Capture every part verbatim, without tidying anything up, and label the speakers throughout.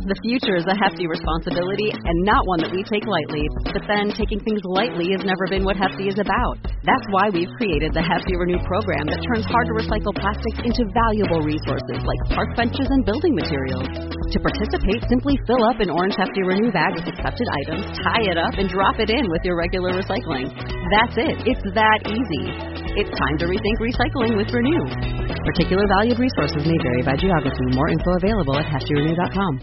Speaker 1: The future is a hefty responsibility and not one that we take lightly. But then, taking things lightly has never been what Hefty is about. That's why we've created the Hefty Renew program that turns hard-to-recycle plastics into valuable resources like park benches and building materials. To participate, simply fill up an orange Hefty Renew bag with accepted items, tie it up, and drop it in with your regular recycling. That's it. It's that easy. It's time to rethink recycling with Renew. Particular valued resources may vary by geography. More info available at hefty renew dot com.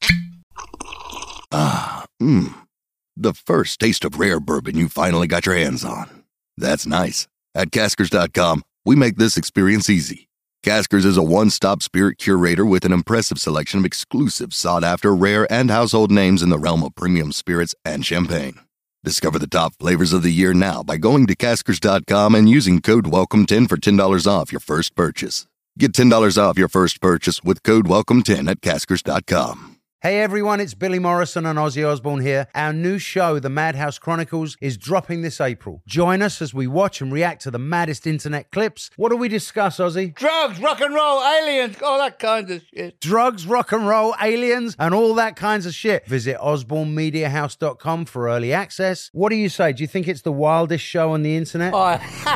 Speaker 2: Ah, mmm. The first taste of rare bourbon you finally got your hands on. That's nice. At Caskers dot com, we make this experience easy. Caskers is a one-stop spirit curator with an impressive selection of exclusive, sought-after, rare, and household names in the realm of premium spirits and champagne. Discover the top flavors of the year now by going to Caskers dot com and using code welcome ten for ten dollars off your first purchase. Get ten dollars off your first purchase with code welcome ten at Caskers dot com.
Speaker 3: Hey everyone, it's Billy Morrison and Ozzy Osbourne here. Our new show, The Madhouse Chronicles, is dropping this April. Join us as we watch and react to the maddest internet clips. What do we discuss, Ozzy?
Speaker 4: Drugs, rock and roll, aliens, all that kind of shit.
Speaker 3: Drugs, rock and roll, aliens, and all that kinds of shit. Visit osborne media house dot com for early access. What do you say? Do you think it's the wildest show on the internet?
Speaker 4: Oh.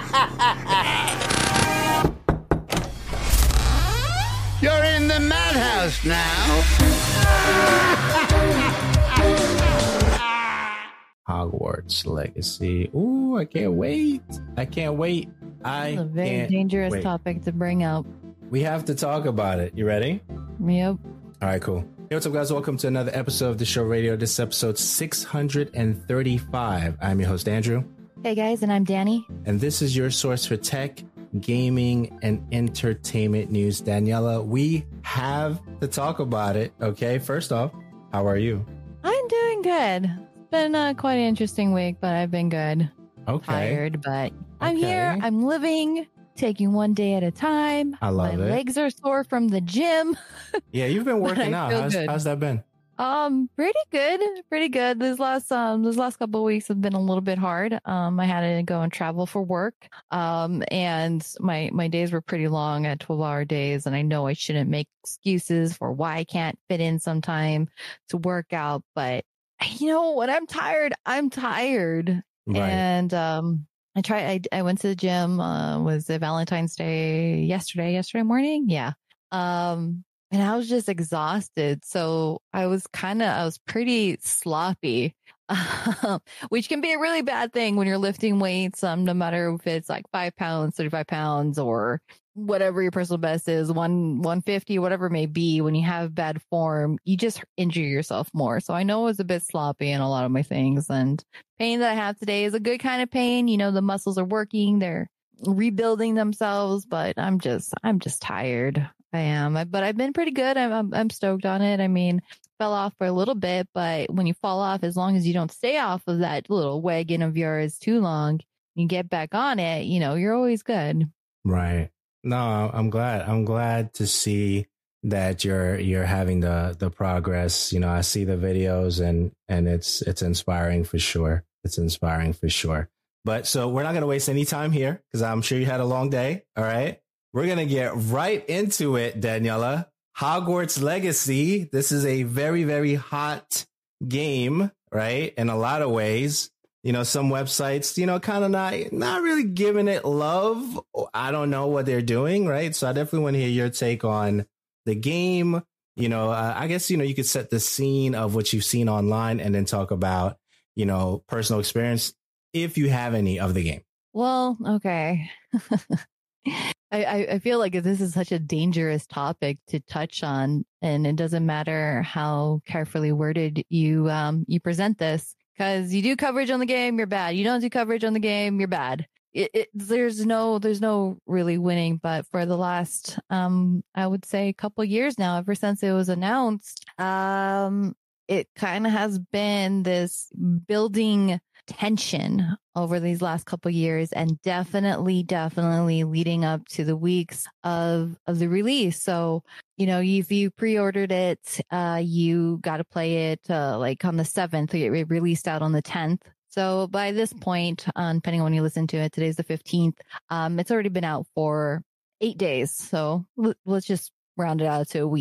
Speaker 4: You're in the madhouse now.
Speaker 5: Hogwarts Legacy. Ooh, I can't wait. I can't wait. I
Speaker 6: It's a very
Speaker 5: can't
Speaker 6: dangerous
Speaker 5: wait.
Speaker 6: topic to bring up.
Speaker 5: We have to talk about it. You ready?
Speaker 6: Yep.
Speaker 5: All right, cool. Hey, what's up, guys? Welcome to another episode of the show radio. This is episode six hundred thirty-five. I'm your host, Andrew.
Speaker 6: Hey guys, and I'm Danny.
Speaker 5: And this is your source for tech, gaming, and entertainment news. Daniela, we have to talk about it. Okay, first off, how are you?
Speaker 6: I'm doing good. It's been uh, quite an interesting week, but I've been good.
Speaker 5: Okay.
Speaker 6: Tired, but I'm
Speaker 5: Okay.
Speaker 6: here. I'm living, taking one day at a time.
Speaker 5: I love
Speaker 6: My
Speaker 5: it.
Speaker 6: legs are sore from the gym.
Speaker 5: Yeah, you've been
Speaker 6: But
Speaker 5: working
Speaker 6: I
Speaker 5: out.
Speaker 6: feel
Speaker 5: How's,
Speaker 6: good.
Speaker 5: how's that been?
Speaker 6: Um, pretty good, pretty good. This last um, this last couple of weeks have been a little bit hard. Um, I had to go and travel for work. Um, and my my days were pretty long at twelve hour days, and I know I shouldn't make excuses for why I can't fit in some time to work out, but you know, when I'm tired, I'm tired.
Speaker 5: Right.
Speaker 6: And um, I tried. I I went to the gym. Uh, was it Valentine's Day yesterday? Yesterday morning, yeah. Um. And I was just exhausted. So I was kind of, I was pretty sloppy, which can be a really bad thing when you're lifting weights, um, no matter if it's like five pounds, thirty-five pounds, or whatever your personal best is, one, 150, whatever it may be. When you have bad form, you just injure yourself more. So I know I was a bit sloppy in a lot of my things, and pain that I have today is a good kind of pain. You know, the muscles are working, they're rebuilding themselves, but I'm just, I'm just tired. I am, I, but I've been pretty good. I'm, I'm, I'm stoked on it. I mean, fell off for a little bit, but when you fall off, as long as you don't stay off of that little wagon of yours too long, you get back on it, you know, you're always good.
Speaker 5: Right. No, I'm glad. I'm glad to see that you're you're having the the progress. You know, I see the videos and and it's it's inspiring for sure. It's inspiring for sure. But so we're not going to waste any time here because I'm sure you had a long day. All right. We're going to get right into it, Daniela. Hogwarts Legacy. This is a very, very hot game, right? In a lot of ways. You know, some websites, you know, kind of not, not really giving it love. I don't know what they're doing, right? So I definitely want to hear your take on the game. You know, uh, I guess, you know, you could set the scene of what you've seen online and then talk about, you know, personal experience if you have any of the game.
Speaker 6: Well, okay. I, I, I feel like this is such a dangerous topic to touch on, and it doesn't matter how carefully worded you um you present this, because you do coverage on the game, you're bad. You don't do coverage on the game, you're bad. It, it there's no there's no really winning. But for the last um I would say a couple years now, ever since it was announced, um it kind of has been this building tension over these last couple years, and definitely, definitely leading up to the weeks of of the release. So, you know, if you pre-ordered it, uh, you got to play it uh, like on the seventh. It released out on the tenth. So by this point, uh, depending on when you listen to it, today's the fifteenth. Um, it's already been out for eight days. So l- let's just round it out to a week.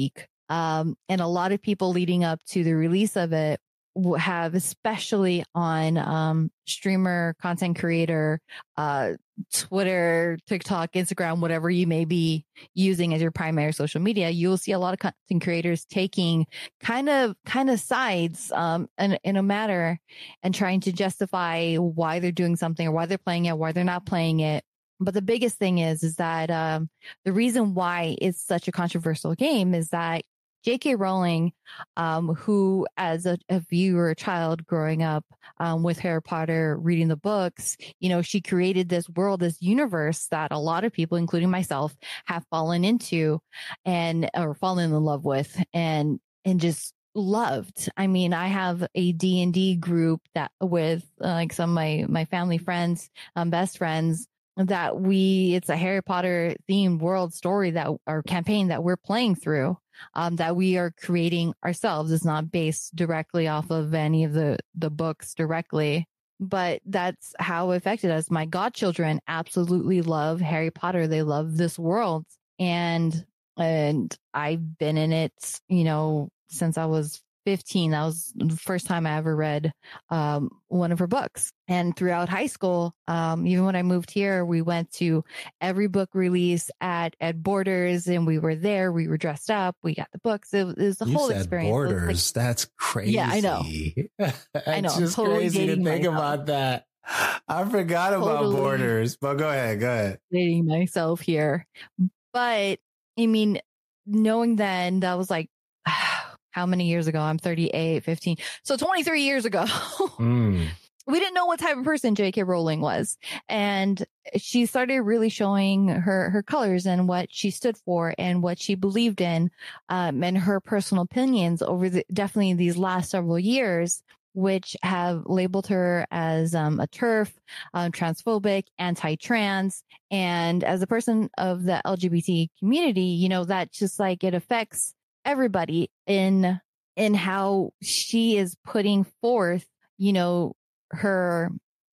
Speaker 6: Um, and a lot of people leading up to the release of it have, especially on um, streamer, content creator, uh, Twitter, TikTok, Instagram, whatever you may be using as your primary social media, you will see a lot of content creators taking kind of kind of sides um, in, in a matter and trying to justify why they're doing something or why they're playing it, why they're not playing it. But the biggest thing is, is that um, the reason why it's such a controversial game is that J K. Rowling, um, who as a, a viewer, a child growing up um, with Harry Potter, reading the books, you know, she created this world, this universe that a lot of people, including myself, have fallen into and or fallen in love with and and just loved. I mean, I have a D and D group that with uh, like some of my my family friends, um, best friends. That we, it's a Harry Potter themed world story that our campaign that we're playing through, um, that we are creating ourselves. It's not based directly off of any of the, the books directly, but that's how it affected us. My godchildren absolutely love Harry Potter. They love this world. And, and I've been in it, you know, since I was fifteen. That was the first time I ever read um, one of her books. And throughout high school, um, even when I moved here, we went to every book release at, at Borders and we were there. We were dressed up. We got the books. It, it was the
Speaker 5: you
Speaker 6: whole
Speaker 5: said
Speaker 6: experience.
Speaker 5: Borders. Like, that's crazy.
Speaker 6: Yeah, I know. I know.
Speaker 5: It's just
Speaker 6: totally
Speaker 5: crazy to think
Speaker 6: myself.
Speaker 5: about that. I forgot about
Speaker 6: Totally
Speaker 5: Borders, but go ahead. Go ahead.
Speaker 6: Dating myself here. But I mean, knowing then that was like, how many years ago? I'm thirty-eight, fifteen. So twenty-three years ago,
Speaker 5: Mm.
Speaker 6: we didn't know what type of person J K. Rowling was. And she started really showing her, her colors and what she stood for and what she believed in, um, and her personal opinions over the, definitely these last several years, which have labeled her as um, a TERF, um, transphobic, anti-trans. And as a person of the L G B T community, you know, that just like it affects everybody in in how she is putting forth, you know, her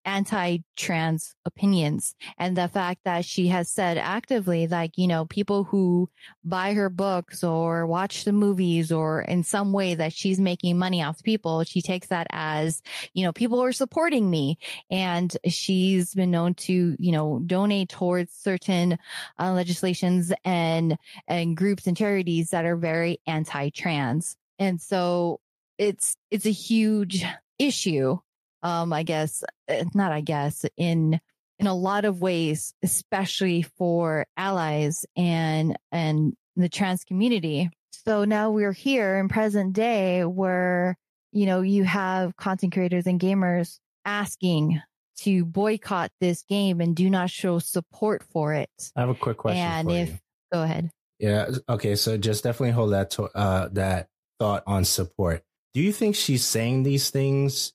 Speaker 6: anti-trans opinions and the fact that she has said actively, like, you know, people who buy her books or watch the movies or in some way that she's making money off people, she takes that as, you know, people are supporting me. And she's been known to, you know, donate towards certain uh, legislations and, and groups and charities that are very anti-trans. And so it's, it's a huge issue. Um, I guess, not I guess, in in a lot of ways, especially for allies and and the trans community. So now we're here in present day where, you know, you have content creators and gamers asking to boycott this game and do not show support for it.
Speaker 5: I have a quick question
Speaker 6: and
Speaker 5: for
Speaker 6: if,
Speaker 5: you.
Speaker 6: Go ahead.
Speaker 5: Yeah. Okay. So just definitely hold that to, uh, that thought on support. Do you think she's saying these things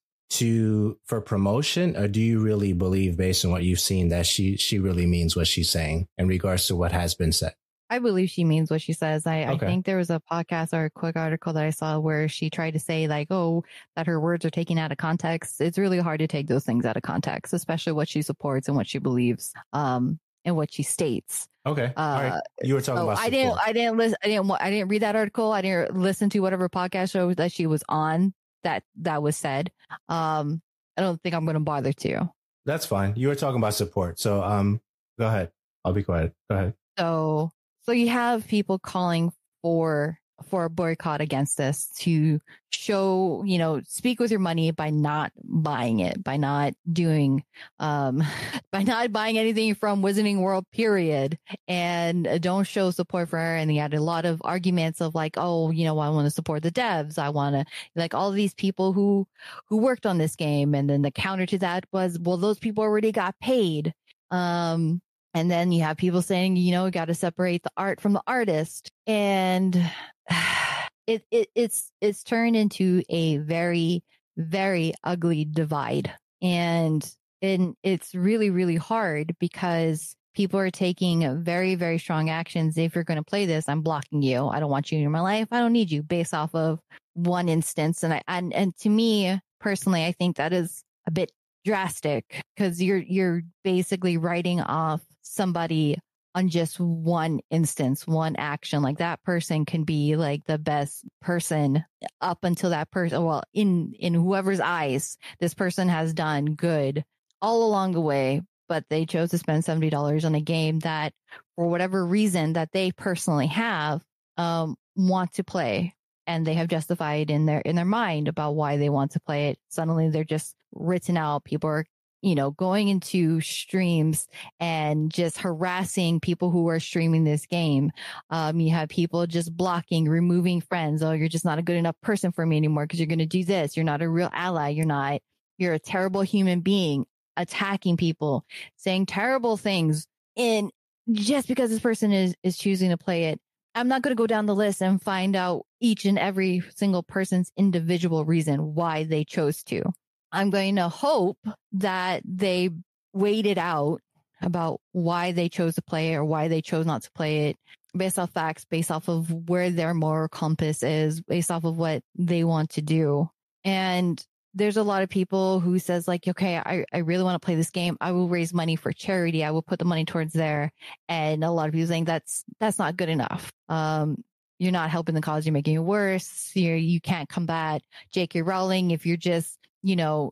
Speaker 5: to for promotion, or do you really believe, based on what you've seen, that she she really means what she's saying in regards to what has been said?
Speaker 6: I believe she means what she says. I,
Speaker 5: Okay.
Speaker 6: I think there was a podcast or a quick article that I saw where she tried to say like, oh, that her words are taken out of context. It's really hard to take those things out of context, especially what she supports and what she believes, um, and what she states.
Speaker 5: Okay.
Speaker 6: Uh,
Speaker 5: All right. You were talking
Speaker 6: so
Speaker 5: about
Speaker 6: I
Speaker 5: support.
Speaker 6: didn't, I didn't listen, I didn't, I didn't read that article. I didn't listen to whatever podcast show that she was on that, that was said. Um, I don't think I'm going to bother to.
Speaker 5: That's fine. You were talking about support. So, um, go ahead. I'll be quiet. Go ahead.
Speaker 6: So, so you have people calling for, for a boycott against this to show, you know, speak with your money by not buying it, by not doing, um, by not buying anything from Wizarding World, period. And don't show support for her. And he had a lot of arguments of like, oh, you know, I want to support the devs. I want to like all of these people who, who worked on this game. And then the counter to that was, well, those people already got paid. Um, And then you have people saying, you know, got to separate the art from the artist. And it, it it's it's turned into a very, very ugly divide. And, and it's really, really hard because people are taking very, very strong actions. If you're going to play this, I'm blocking you. I don't want you in my life. I don't need you, based off of one instance. And I and, and to me personally, I think that is a bit drastic because you're you're basically writing off somebody on just one instance, one action. Like that person can be like the best person up until that person. Well, in, in whoever's eyes, this person has done good all along the way, but they chose to spend seventy dollars on a game that for whatever reason that they personally have, um, want to play. And they have justified in their, in their mind about why they want to play it. Suddenly they're just written out. People are, you know, going into streams and just harassing people who are streaming this game. Um, you have people just blocking, removing friends. Oh, you're just not a good enough person for me anymore because you're going to do this. You're not a real ally. You're not, you're a terrible human being, attacking people, saying terrible things. And just because this person is, is choosing to play it, I'm not going to go down the list and find out each and every single person's individual reason why they chose to. I'm going to hope that they weighed it out about why they chose to play it or why they chose not to play it based off facts, based off of where their moral compass is, based off of what they want to do. And there's a lot of people who says like, okay, I, I really want to play this game. I will raise money for charity. I will put the money towards there. And a lot of people saying that's, that's not good enough. Um, you're not helping the cause. You're making it worse. You're, you can't combat J K Rowling if you're just, you know,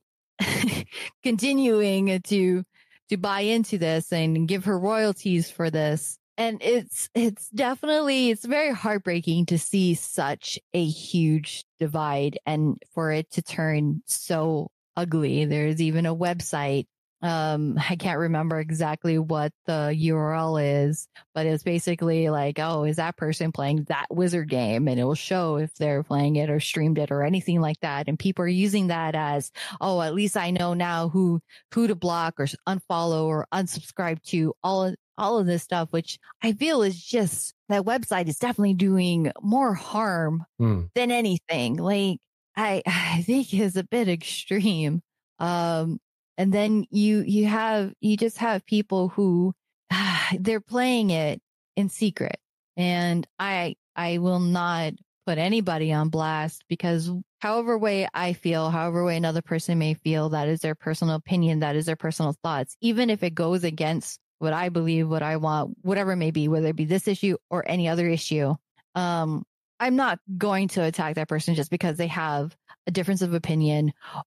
Speaker 6: continuing to, to buy into this and give her royalties for this. And it's, it's definitely, it's very heartbreaking to see such a huge divide and for it to turn so ugly. There's even a website. Um, I can't remember exactly what the U R L is, but it's basically like, oh, is that person playing that wizard game? And it will show if they're playing it or streamed it or anything like that. And people are using that as, oh, at least I know now who, who to block or unfollow or unsubscribe to, all of, all of this stuff, which I feel is just, that website is definitely doing more harm mm. than anything. Like, I, I think is a bit extreme. Um, And then you, you have, you just have people who they're playing it in secret. And I, I will not put anybody on blast because however way I feel, however way another person may feel, that is their personal opinion. That is their personal thoughts. Even if it goes against what I believe, what I want, whatever it may be, whether it be this issue or any other issue. Um, I'm not going to attack that person just because they have a difference of opinion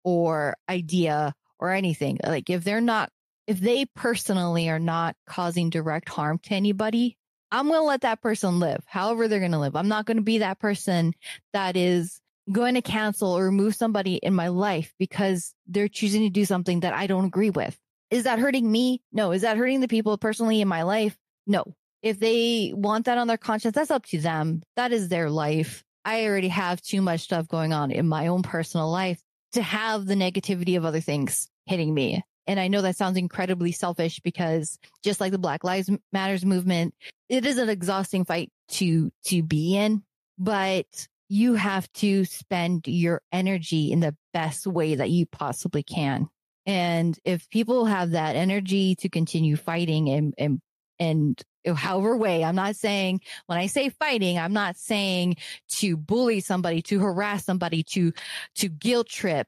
Speaker 6: or idea or anything. Like if they're not, if they personally are not causing direct harm to anybody, I'm going to let that person live however they're going to live. I'm not going to be that person that is going to cancel or remove somebody in my life because they're choosing to do something that I don't agree with. Is that hurting me? No. Is that hurting the people personally in my life? No. If they want that on their conscience, that's up to them. That is their life. I already have too much stuff going on in my own personal life to have the negativity of other things hitting me. And I know that sounds incredibly selfish because just like the Black Lives Matters movement, it is an exhausting fight to, to be in, but you have to spend your energy in the best way that you possibly can. And if people have that energy to continue fighting and, and, and however way, I'm not saying, when I say fighting, I'm not saying to bully somebody, to harass somebody, to, to guilt trip,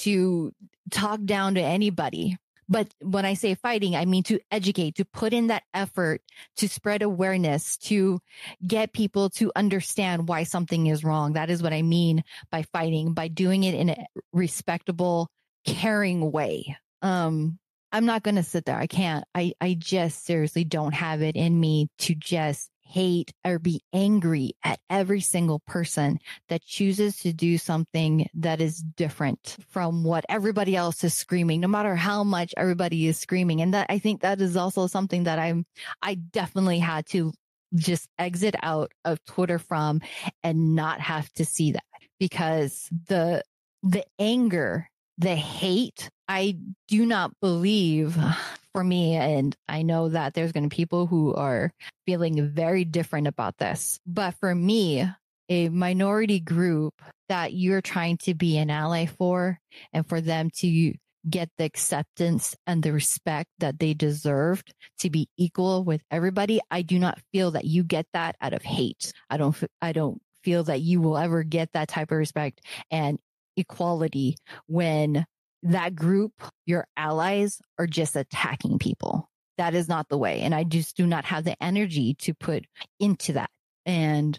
Speaker 6: to talk down to anybody. But when I say fighting, I mean to educate, to put in that effort, to spread awareness, to get people to understand why something is wrong. That is what I mean by fighting, by doing it in a respectable, caring way. Um, I'm not going to sit there. I can't. I, I just seriously don't have it in me to just hate or be angry at every single person that chooses to do something that is different from what everybody else is screaming, no matter how much everybody is screaming. And that, I think that is also something that I'm, I definitely had to just exit out of Twitter from and not have to see that, because the, the anger, the hate, I do not believe for me. And I know that there's going to be people who are feeling very different about this. But for me, a minority group that you're trying to be an ally for, and for them to get the acceptance and the respect that they deserved to be equal with everybody, I do not feel that you get that out of hate. I don't, I don't feel that you will ever get that type of respect and equality when that group, your allies, are just attacking people. that is not the way. And I just do not have the energy to put into that. And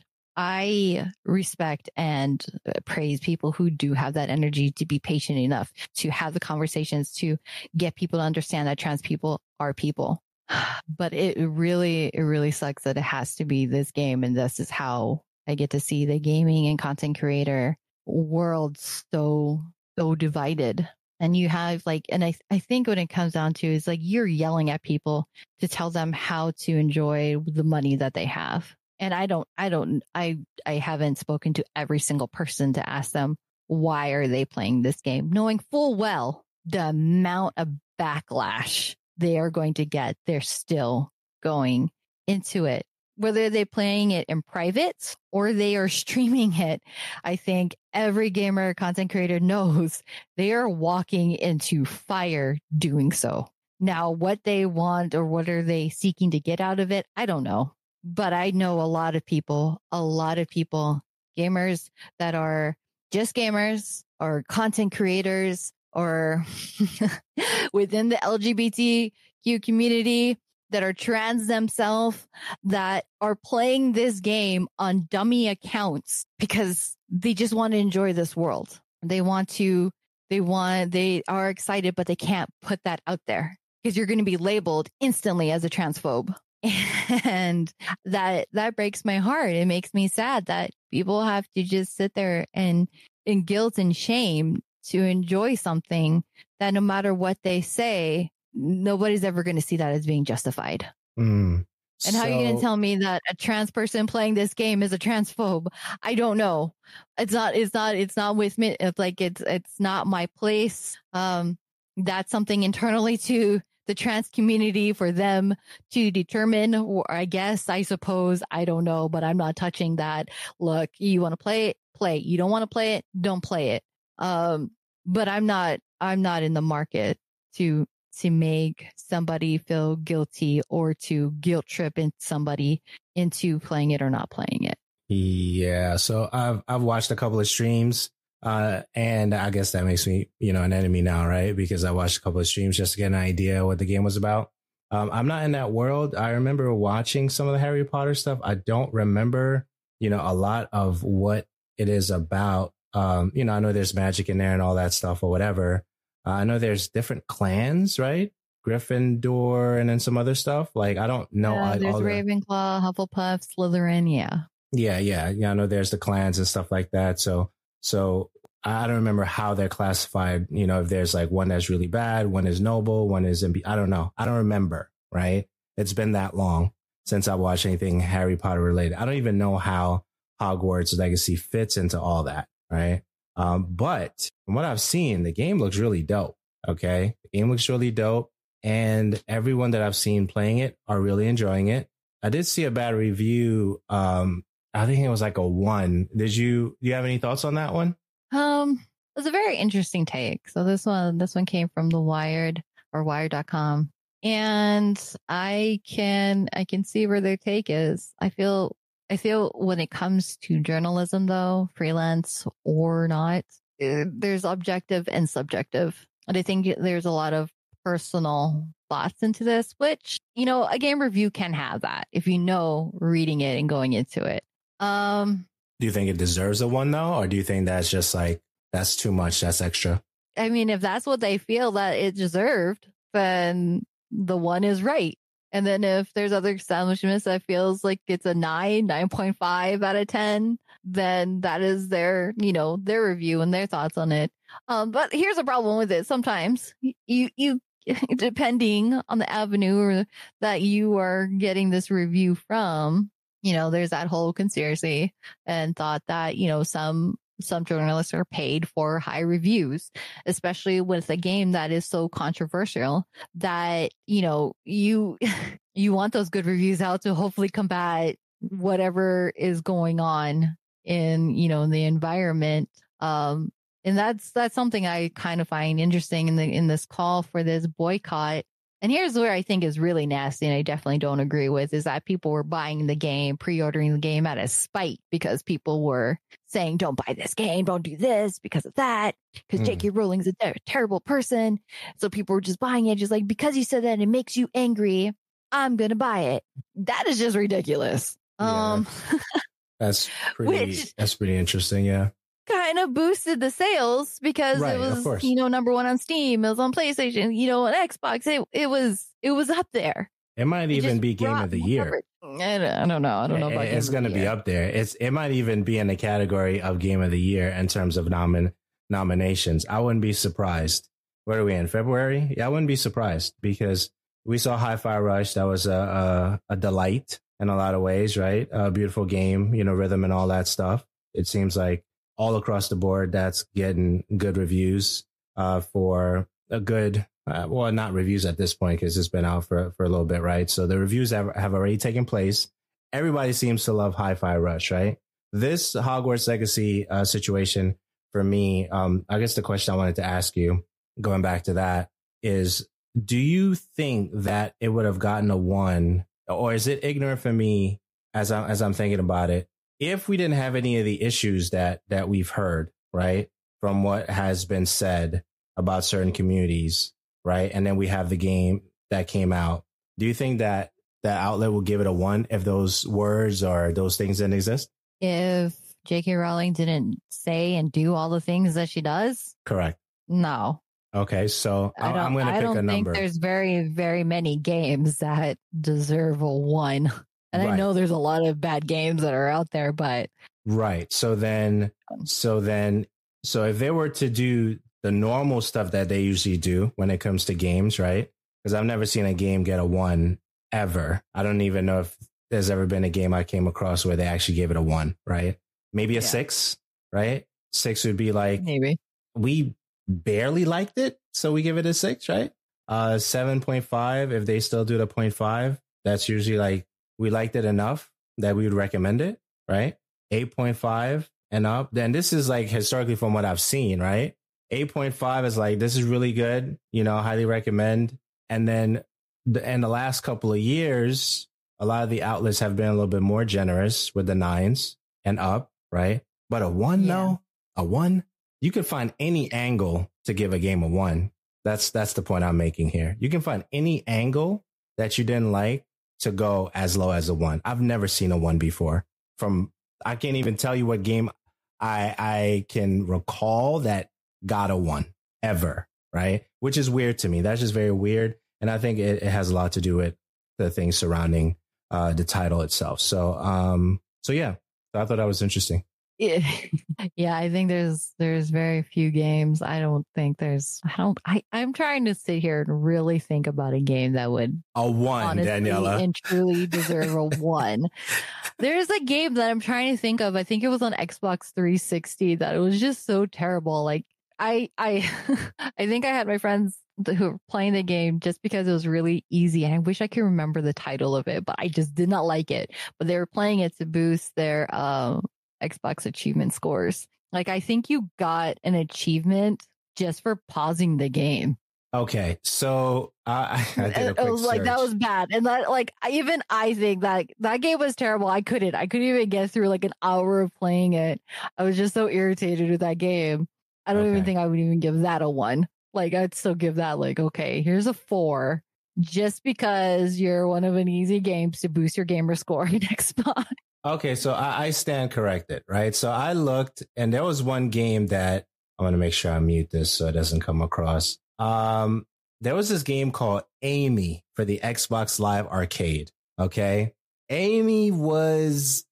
Speaker 6: I respect and praise people who do have that energy to be patient enough to have the conversations to get people to understand that trans people are people. But it really, it really sucks that it has to be this game. And this is how I get to see the gaming and content creator world so, so divided. And you have like, and I, I think what it comes down to is like, you're yelling at people to tell them how to enjoy the money that they have. And I don't, I don't, I, I haven't spoken to every single person to ask them, why are they playing this game? Knowing full well the amount of backlash they are going to get, they're still going into it. Whether they're playing it in private or they are streaming it, I think every gamer content creator knows they are walking into fire doing so. Now, what they want or what are they seeking to get out of it? I don't know. But I know a lot of people, a lot of people, gamers that are just gamers or content creators or within the L G B T Q community that are trans themselves, that are playing this game on dummy accounts because they just want to enjoy this world. They want to, they want, they are excited, but they can't put that out there because you're going to be labeled instantly as a transphobe. And that, that breaks my heart. It makes me sad that people have to just sit there and in guilt and shame to enjoy something that no matter what they say, nobody's ever going to see that as being justified.
Speaker 5: Mm.
Speaker 6: And how
Speaker 5: So-
Speaker 6: are you going to tell me that a trans person playing this game is a transphobe? I don't know. It's not, it's not, it's not with me. It's like, it's, it's not my place. Um, that's something internally to the trans community for them to determine, or I guess, I suppose, I don't know, but I'm not touching that. Look, you want to play it, play. You don't want to play it, don't play it. Um, but I'm not, I'm not in the market to, to make somebody feel guilty or to guilt trip in somebody into playing it or not playing it.
Speaker 5: Yeah. So I've, I've watched a couple of streams, uh, and I guess that makes me, you know, an enemy now, right? Because I watched a couple of streams just to get an idea what the game was about. Um, I'm not in that world. I remember watching some of the Harry Potter stuff. I don't remember, you know, a lot of what it is about. Um, you know, I know there's magic in there and all that stuff or whatever. Uh, I know there's different clans, right? Gryffindor and then some other stuff. Like, I don't know.
Speaker 6: Yeah,
Speaker 5: I,
Speaker 6: there's
Speaker 5: all the-
Speaker 6: Ravenclaw, Hufflepuff, Slytherin. Yeah.
Speaker 5: Yeah, yeah, yeah. I know there's the clans and stuff like that. So, so I don't remember how they're classified. You know, if there's like one that's really bad, one is noble, one is imbe- I don't know. I don't remember. Right? It's been that long since I watched anything Harry Potter related. I don't even know how Hogwarts Legacy fits into all that. Right? Um, but from what I've seen, the game looks really dope. Okay, the game looks really dope, and everyone that I've seen playing it are really enjoying it. I did see a bad review. Um, I think it was like a one. Did you, do you have any thoughts on that one?
Speaker 6: Um, it was a very interesting take. So this one, this one came from the Wired or Wired dot com. And I can, I can see where their take is. I feel, I feel when it comes to journalism though, freelance or not, eh, there's objective and subjective. And I think there's a lot of personal thoughts into this, which, you know, a game review can have that if you know reading it and going into it. Um,
Speaker 5: Do you think it deserves a one though? Or do you think that's just like, that's too much, that's extra?
Speaker 6: I mean, if that's what they feel that it deserved, then the one is right. And then if there's other establishments that feels like it's a nine, nine point five out of ten, then that is their, you know, their review and their thoughts on it. Um, but here's a problem with it. Sometimes you, you, depending on the avenue or that you are getting this review from, you know, there's that whole conspiracy and thought that, you know, some, some journalists are paid for high reviews, especially with a game that is so controversial that, you know, you, you want those good reviews out to hopefully combat whatever is going on in, you know, in the environment. Um, and that's, that's something I kind of find interesting in the, in this call for this boycott. And here's where I think is really nasty, and I definitely don't agree with, is that people were buying the game, pre-ordering the game out of spite because people were saying, don't buy this game, don't do this because of that, because mm. J K Rowling's a ter- terrible person. So people were just buying it, just like, because you said that, it makes you angry. I'm going to buy it. That is just ridiculous.
Speaker 5: Yeah.
Speaker 6: Um,
Speaker 5: That's pretty,
Speaker 6: which
Speaker 5: that's pretty interesting. Yeah.
Speaker 6: kind of boosted the sales because
Speaker 5: Right,
Speaker 6: it
Speaker 5: of course.
Speaker 6: was, you know, number one on Steam. It was on PlayStation, you know, on Xbox. It, it was, it was up there.
Speaker 5: It might
Speaker 6: It
Speaker 5: even
Speaker 6: just
Speaker 5: be game
Speaker 6: brought
Speaker 5: of the
Speaker 6: more
Speaker 5: year.
Speaker 6: coverage. I don't, I don't know. I don't know about
Speaker 5: It-
Speaker 6: game
Speaker 5: It's
Speaker 6: of
Speaker 5: going to
Speaker 6: the
Speaker 5: be
Speaker 6: year.
Speaker 5: up there. It's it might even be in the category of game of the year in terms of nomin nominations. I wouldn't be surprised. What are we in February? Yeah, I wouldn't be surprised because we saw Hi-Fi Rush. That was a a, a delight in a lot of ways, right? A beautiful game, you know, rhythm and all that stuff. It seems like all across the board, that's getting good reviews uh, for a good, uh, well, not reviews at this point because it's been out for, for a little bit, right? So the reviews have, have already taken place. Everybody seems to love Hi-Fi Rush, right? This Hogwarts Legacy uh, situation for me, um, I guess the question I wanted to ask you, going back to that, is do you think that it would have gotten a one, or is it ignorant for me as I'm, as I'm thinking about it? If we didn't have any of the issues that, that we've heard, right, from what has been said about certain communities, right, and then we have the game that came out, do you think that that outlet will give it a one if those words or those things didn't exist?
Speaker 6: If J K Rowling didn't say and do all the things that she does,
Speaker 5: Correct.
Speaker 6: no.
Speaker 5: Okay, so
Speaker 6: I
Speaker 5: I-
Speaker 6: don't,
Speaker 5: I'm going to
Speaker 6: I
Speaker 5: pick
Speaker 6: don't
Speaker 5: a
Speaker 6: think
Speaker 5: number.
Speaker 6: there's very, very many games that deserve a one. And I
Speaker 5: Right.
Speaker 6: know there's a lot of bad games that are out there, but
Speaker 5: Right. So then, so then, so if they were to do the normal stuff that they usually do when it comes to games, right? Because I've never seen a game get a one ever. I don't even know if there's ever been a game I came across where they actually gave it a one, right? Maybe a
Speaker 6: Yeah.
Speaker 5: six, right? Six would be like,
Speaker 6: maybe.
Speaker 5: we barely liked it, so we give it a six, right? Uh, seven point five, if they still do the point five, that's usually like, we liked it enough that we would recommend it, right? eight point five and up. Then this is like historically from what I've seen, right? eight point five is like, this is really good, you know, highly recommend. And then the, in the last couple of years, a lot of the outlets have been a little bit more generous with the nines and up, right? But a one,
Speaker 6: Yeah.
Speaker 5: though, a one, you can find any angle to give a game a one. That's, that's the point I'm making here. You can find any angle that you didn't like to go as low as a one. I've never seen a one before. From I can't even tell you what game I I can recall that got a one ever, right? Which is weird to me. That's just very weird, and I think it, it has a lot to do with the things surrounding uh, the title itself. So, um, so yeah, so I thought that was interesting.
Speaker 6: Yeah. yeah, I think there's there's very few games. I don't think there's I don't I, I'm trying to sit here and really think about a game that would
Speaker 5: A one,
Speaker 6: honestly
Speaker 5: Daniela.
Speaker 6: and truly deserve a one. There's a game that I'm trying to think of. I think it was on Xbox three sixty that it was just so terrible. Like I I I think I had my friends who were playing the game just because it was really easy, and I wish I could remember the title of it, but I just did not like it. But they were playing it to boost their um Xbox achievement scores. Like I think you got an achievement just for pausing the game.
Speaker 5: Okay, so I, I did a
Speaker 6: It
Speaker 5: quick
Speaker 6: was like that
Speaker 5: search.
Speaker 6: was bad, and that like I- even I think that that game was terrible. I couldn't, I couldn't even get through like an hour of playing it. I was just so irritated with that game. I don't even
Speaker 5: Okay.
Speaker 6: think I would even give that a one. Like I'd still give that like okay, here's a four, just because you're one of an easy games to boost your gamer score in Xbox.
Speaker 5: Okay, so I, I stand corrected, right? So I looked, and there was one game that I want to make sure I mute this so it doesn't come across. Um, there was this game called Amy for the Xbox Live Arcade. Okay, Amy was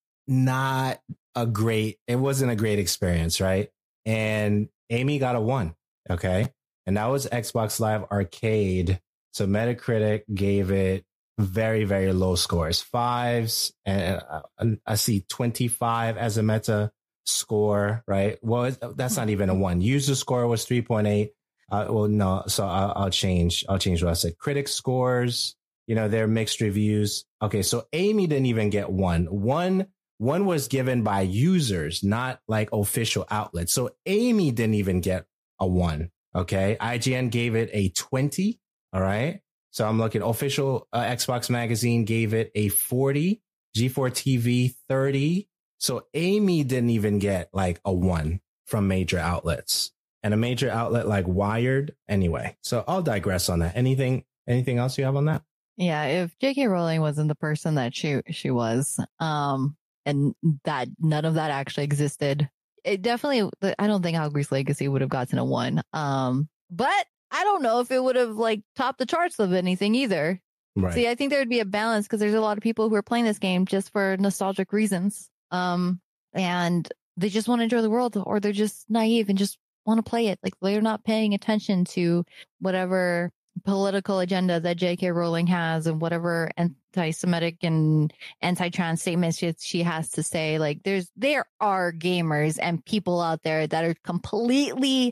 Speaker 5: not a great. It wasn't a great experience, right? And Amy got a one. Okay, and that was Xbox Live Arcade. So Metacritic gave it very, very low scores, fives, and uh, I see twenty-five as a meta score, right? Well, that's not even a one. User score was three point eight. Uh, well, no, so I'll, I'll change. I'll change what I said. Critic scores, you know, they're mixed reviews. Okay, so Amy didn't even get one. One, one was given by users, not like official outlets. So Amy didn't even get a one. Okay, I G N gave it a twenty. All right. So I'm looking, official uh, Xbox Magazine gave it a forty, G four T V thirty. So Amy didn't even get like a one from major outlets, and a major outlet like Wired. Anyway, so I'll digress on that. Anything, anything else you have on that?
Speaker 6: Yeah, if J K Rowling wasn't the person that she she was, um, and that none of that actually existed, it definitely, I don't think Hogwarts Legacy would have gotten a one. Um, but I don't know if it would have like topped the charts of anything either.
Speaker 5: Right.
Speaker 6: See, I think there would be a balance because there's a lot of people who are playing this game just for nostalgic reasons. Um, and they just want to enjoy the world, or they're just naive and just want to play it. Like they're not paying attention to whatever political agenda that J K Rowling has and whatever anti-Semitic and anti-trans statements she, she has to say. Like there's, there are gamers and people out there that are completely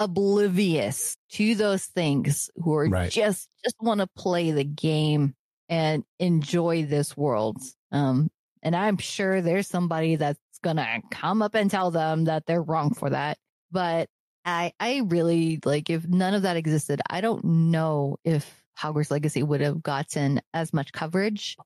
Speaker 6: oblivious to those things, who are
Speaker 5: right.
Speaker 6: just, just want to play the game and enjoy this world. Um, and I'm sure there's somebody that's going to come up and tell them that they're wrong for that. But I, I really, like, if none of that existed, I don't know if Hogwarts Legacy would have gotten as much coverage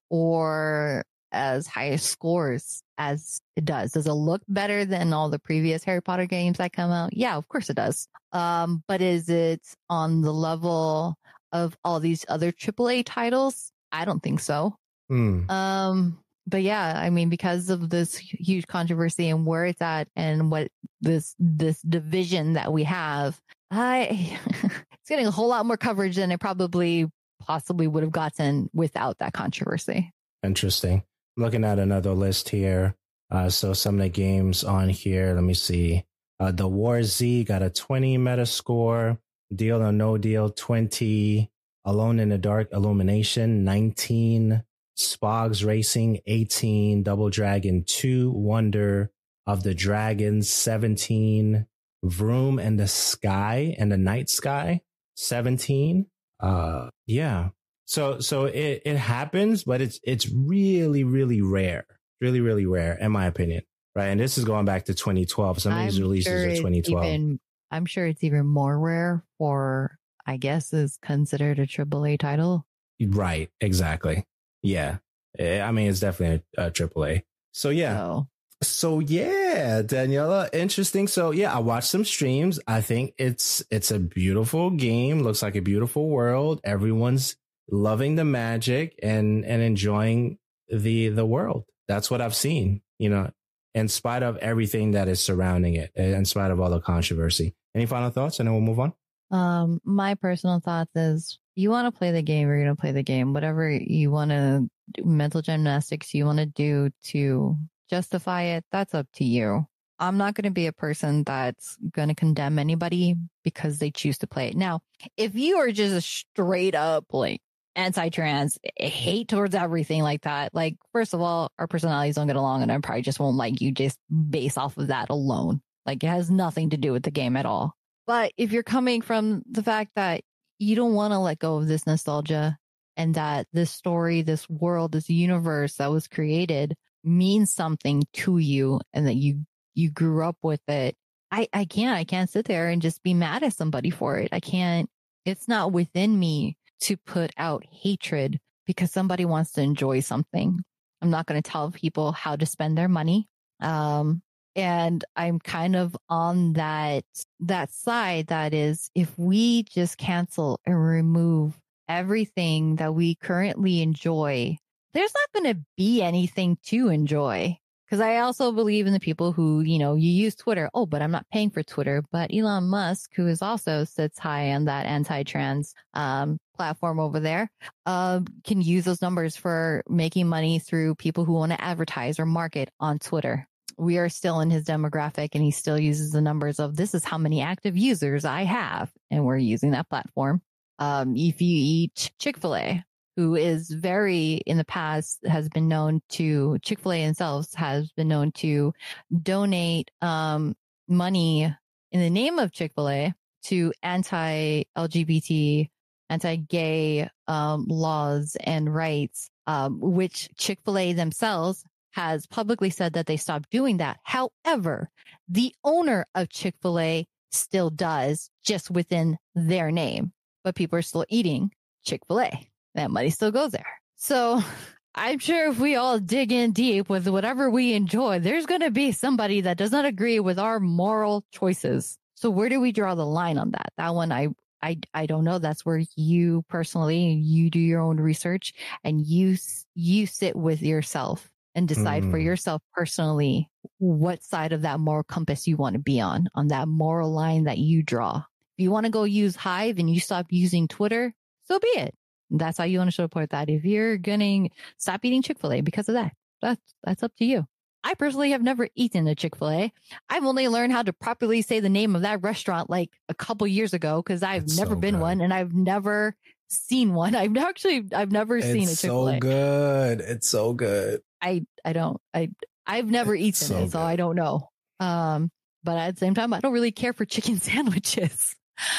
Speaker 6: or as high scores as it does. Does it look better than all the previous Harry Potter games that come out? Yeah, of course it does. Um, but is it on the level of all these other triple A titles? I don't think so.
Speaker 5: Mm.
Speaker 6: Um, But yeah, I mean, because of this huge controversy and where it's at and what this this division that we have, I it's getting a whole lot more coverage than it probably possibly would have gotten without that controversy.
Speaker 5: Interesting. I'm looking at another list here. Uh, so some of the games on here, let me see. Uh, the War Z got a twenty meta score. Deal or No Deal, twenty. Alone in the Dark Illumination, nineteen. Spogs Racing, eighteen. Double Dragon two. Wonder of the Dragons, seventeen. Vroom and the Sky and the Night Sky, seventeen. Uh, yeah. So, so it, it happens, but it's, it's really, really rare. Really, really rare, in my opinion. Right. And this is going back to twenty twelve. Some of these
Speaker 6: I'm
Speaker 5: releases
Speaker 6: sure
Speaker 5: are twenty twelve.
Speaker 6: Even, I'm sure it's even more rare for, I guess, is considered a triple A title.
Speaker 5: Right. Exactly. Yeah. I mean, it's definitely a, a triple A. So, yeah.
Speaker 6: So.
Speaker 5: So, yeah, Daniela, interesting. So, yeah, I watched some streams. I think it's it's a beautiful game. Looks like a beautiful world. Everyone's loving the magic and and enjoying the the world. That's what I've seen, you know, in spite of everything that is surrounding it, in spite of all the controversy. Any final thoughts? And then we'll move on.
Speaker 6: Um, my personal thoughts is you want to play the game, you're going to play the game. Whatever you want to do, mental gymnastics you want to do to justify it, that's up to you. I'm not going to be a person that's going to condemn anybody because they choose to play it. Now, if you are just a straight up like anti-trans, hate towards everything like that, like, first of all, our personalities don't get along and I probably just won't like you just based off of that alone. Like, it has nothing to do with the game at all. But if you're coming from the fact that you don't want to let go of this nostalgia and that this story, this world, this universe that was created means something to you and that you you grew up with it, I, I can't, I can't sit there and just be mad at somebody for it. I can't, it's not within me to put out hatred because somebody wants to enjoy something. I'm not going to tell people how to spend their money. Um, and I'm kind of on that, that side that is, if we just cancel and remove everything that we currently enjoy, there's not going to be anything to enjoy. Because I also believe in the people who, you know, you use Twitter. Oh, but I'm not paying for Twitter. But Elon Musk, who is also sits high on that anti-trans um, platform over there, uh, can use those numbers for making money through people who want to advertise or market on Twitter. We are still in his demographic and he still uses the numbers of this is how many active users I have. And we're using that platform. Um, if you eat Chick-fil-A, who is very, in the past, has been known to, Chick-fil-A themselves has been known to donate um, money in the name of Chick-fil-A to anti-L G B T, anti-gay um, laws and rights, um, which Chick-fil-A themselves has publicly said that they stopped doing that. However, the owner of Chick-fil-A still does, just within their name, but people are still eating Chick-fil-A. That money still goes there. So I'm sure if we all dig in deep with whatever we enjoy, there's going to be somebody that does not agree with our moral choices. So where do we draw the line on that? That one I I, I don't know. That's where you personally, you do your own research and you, you sit with yourself and decide mm. for yourself personally what side of that moral compass you want to be on, on that moral line that you draw. If you want to go use Hive and you stop using Twitter, so be it. That's how you want to support that. If you're gonna stop eating Chick-fil-A because of that, that's, that's up to you. I personally have never eaten a Chick-fil-A. I've only learned how to properly say the name of that restaurant like a couple years ago because I've it's never so been good. one and I've never seen one. I've actually, I've never
Speaker 5: it's
Speaker 6: seen a Chick-fil-A.
Speaker 5: So good. It's so good.
Speaker 6: I, I don't, I, I've never
Speaker 5: it's
Speaker 6: eaten
Speaker 5: so
Speaker 6: it, so I don't know. Um, but at the same time, I don't really care for chicken sandwiches.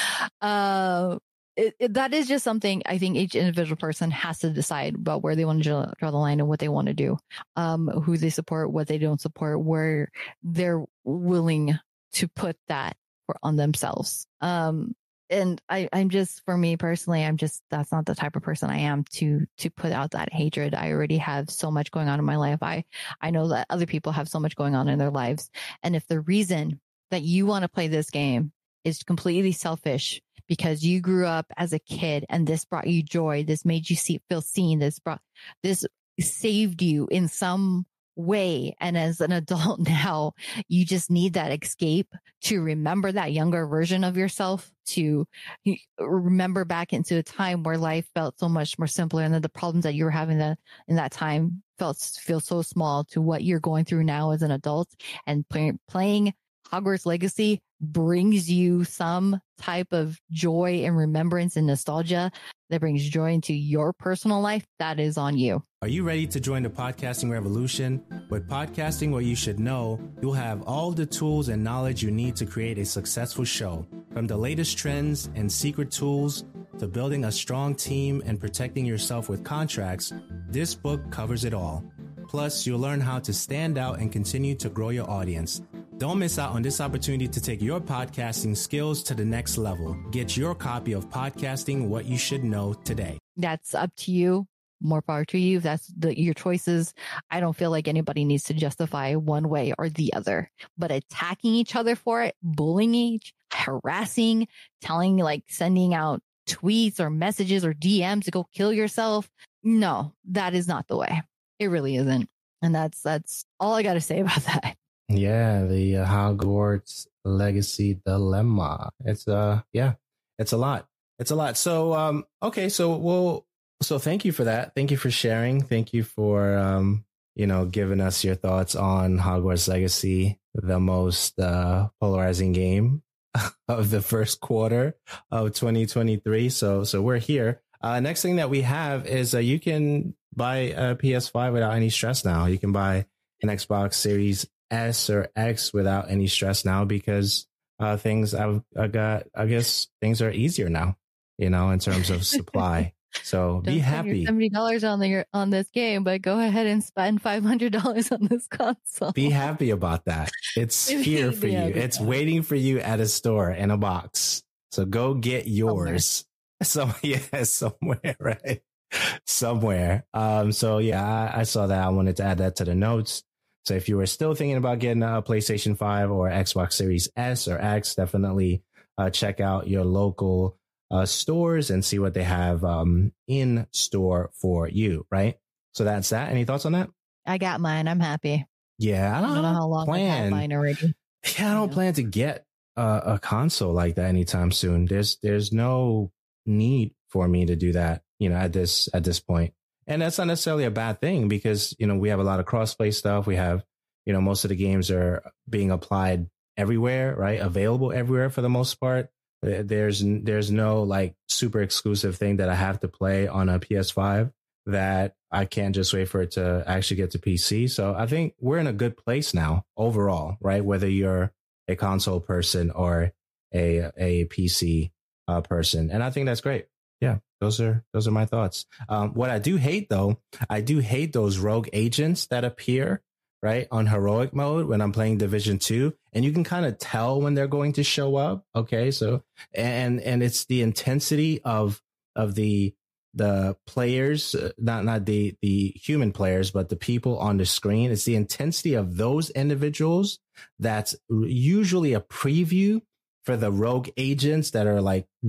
Speaker 6: Uh, It, it, that is just something I think each individual person has to decide about where they want to draw, draw the line and what they want to do, um, who they support, what they don't support, where they're willing to put that for, on themselves. Um, and I, I'm just, for me personally, I'm just, that's not the type of person I am to, to put out that hatred. I already have so much going on in my life. I, I know that other people have so much going on in their lives. And if the reason that you want to play this game is completely selfish because you grew up as a kid and this brought you joy, this made you see, feel seen, this brought, this saved you in some way. And as an adult now, you just need that escape to remember that younger version of yourself, to remember back into a time where life felt so much more simpler and that the problems that you were having that in that time felt feel so small to what you're going through now as an adult. And play, playing Hogwarts Legacy brings you some type of joy and remembrance and nostalgia that brings joy into your personal life. That is on you.
Speaker 5: Are you ready to join the podcasting revolution? With Podcasting What You Should Know, you'll have all the tools and knowledge you need to create a successful show. From the latest trends and secret tools to building a strong team and protecting yourself with contracts, this book covers it all. Plus, you'll learn how to stand out and continue to grow your audience. Don't miss out on this opportunity to take your podcasting skills to the next level. Get your copy of Podcasting What You Should Know today.
Speaker 6: That's up to you. More power to you. That's the, your choices. I don't feel like anybody needs to justify one way or the other, but attacking each other for it, bullying each, harassing, telling, like sending out tweets or messages or D Ms to go kill yourself. No, that is not the way. It really isn't. And that's, that's all I got to say about that.
Speaker 5: Yeah, the uh, Hogwarts Legacy dilemma. It's uh, yeah, it's a lot. It's a lot. So um, okay, so we'll. So thank you for that. Thank you for sharing. Thank you for um, you know, giving us your thoughts on Hogwarts Legacy, the most uh, polarizing game of the first quarter of twenty twenty-three. So so we're here. Uh, next thing that we have is uh, you can buy a P S five without any stress now. You can buy an Xbox Series S or X without any stress now because uh, things I've I got, I guess things are easier now, you know, in terms of supply. So
Speaker 6: Don't
Speaker 5: be happy.
Speaker 6: seventy dollars on the on this game, but go ahead and spend five hundred dollars on this console.
Speaker 5: Be happy about that. It's here for you. It's waiting for you at a store in a box. So go get yours. Somewhere. So yeah, somewhere, right? Somewhere. Um. So yeah, I, I saw that. I wanted to add that to the notes. So if you were still thinking about getting a PlayStation five or Xbox Series S or X, definitely uh, check out your local uh, stores and see what they have um, in store for you, right? So that's that. Any thoughts on that?
Speaker 6: I got mine. I'm happy.
Speaker 5: Yeah, I don't,
Speaker 6: I don't know how long
Speaker 5: plan.
Speaker 6: I have mine already.
Speaker 5: Yeah, I don't plan to get uh, a console like that anytime soon. There's there's no need for me to do that, you know, at this at this point. And that's not necessarily a bad thing because, you know, we have a lot of crossplay stuff. We have, you know, most of the games are being applied everywhere, right? Available everywhere for the most part. There's there's no like super exclusive thing that I have to play on a P S five that I can't just wait for it to actually get to P C. So I think we're in a good place now overall, right? Whether you're a console person or a a P C uh, person. And I think that's great. Yeah, those are those are my thoughts. Um, what I do hate, though, I do hate those rogue agents that appear right on heroic mode when I'm playing Division two, and you can kind of tell when they're going to show up. OK, so and and it's the intensity of of the the players, not not the the human players, but the people on the screen. It's the intensity of those individuals that's usually a preview for the rogue agents that are like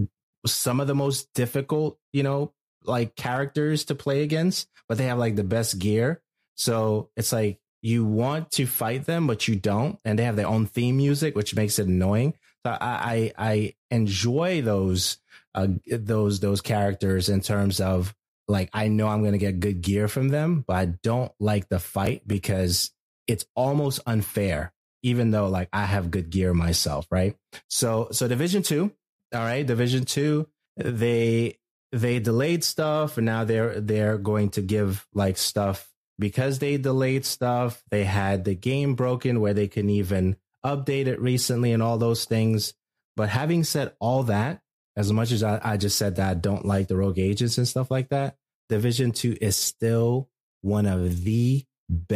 Speaker 5: some of the most difficult, you know, like characters to play against, but they have like the best gear. So it's like you want to fight them, but you don't. And they have their own theme music, which makes it annoying. So I, I, I enjoy those, uh, those, those characters in terms of like, I know I'm going to get good gear from them, but I don't like the fight because it's almost unfair, even though like I have good gear myself. Right. So, so Division two, all right. Division two, they, they delayed stuff and now they're, they're going to give like stuff because they delayed stuff. They had the game broken where they couldn't even update it recently and all those things. But having said all that, as much as I, I just said that I don't like the rogue agents and stuff like that, Division two is still one of the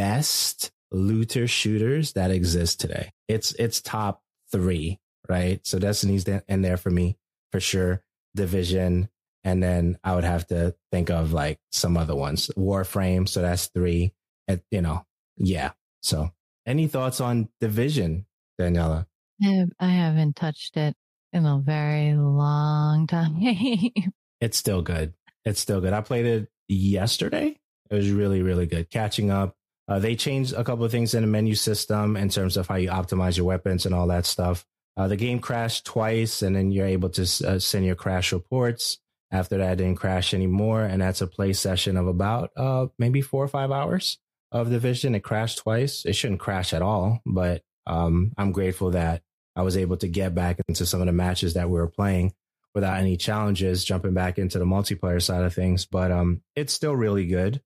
Speaker 5: best looter shooters that exist today. It's, it's top three, right? So Destiny's in there for me, for sure. Division. And then I would have to think of like some other ones. Warframe. So that's three. And, you know, yeah. So any thoughts on Division, Daniela?
Speaker 6: I haven't touched it in a very long time.
Speaker 5: It's still good. It's still good. I played it yesterday. It was really, really good. Catching up. Uh, they changed a couple of things in the menu system in terms of how you optimize your weapons and all that stuff. Uh, the game crashed twice and then you're able to uh, send your crash reports. After that, it didn't crash anymore. And that's a play session of about uh, maybe four or five hours of Division. It crashed twice. It shouldn't crash at all. But um, I'm grateful that I was able to get back into some of the matches that we were playing without any challenges, jumping back into the multiplayer side of things. But um, it's still really good.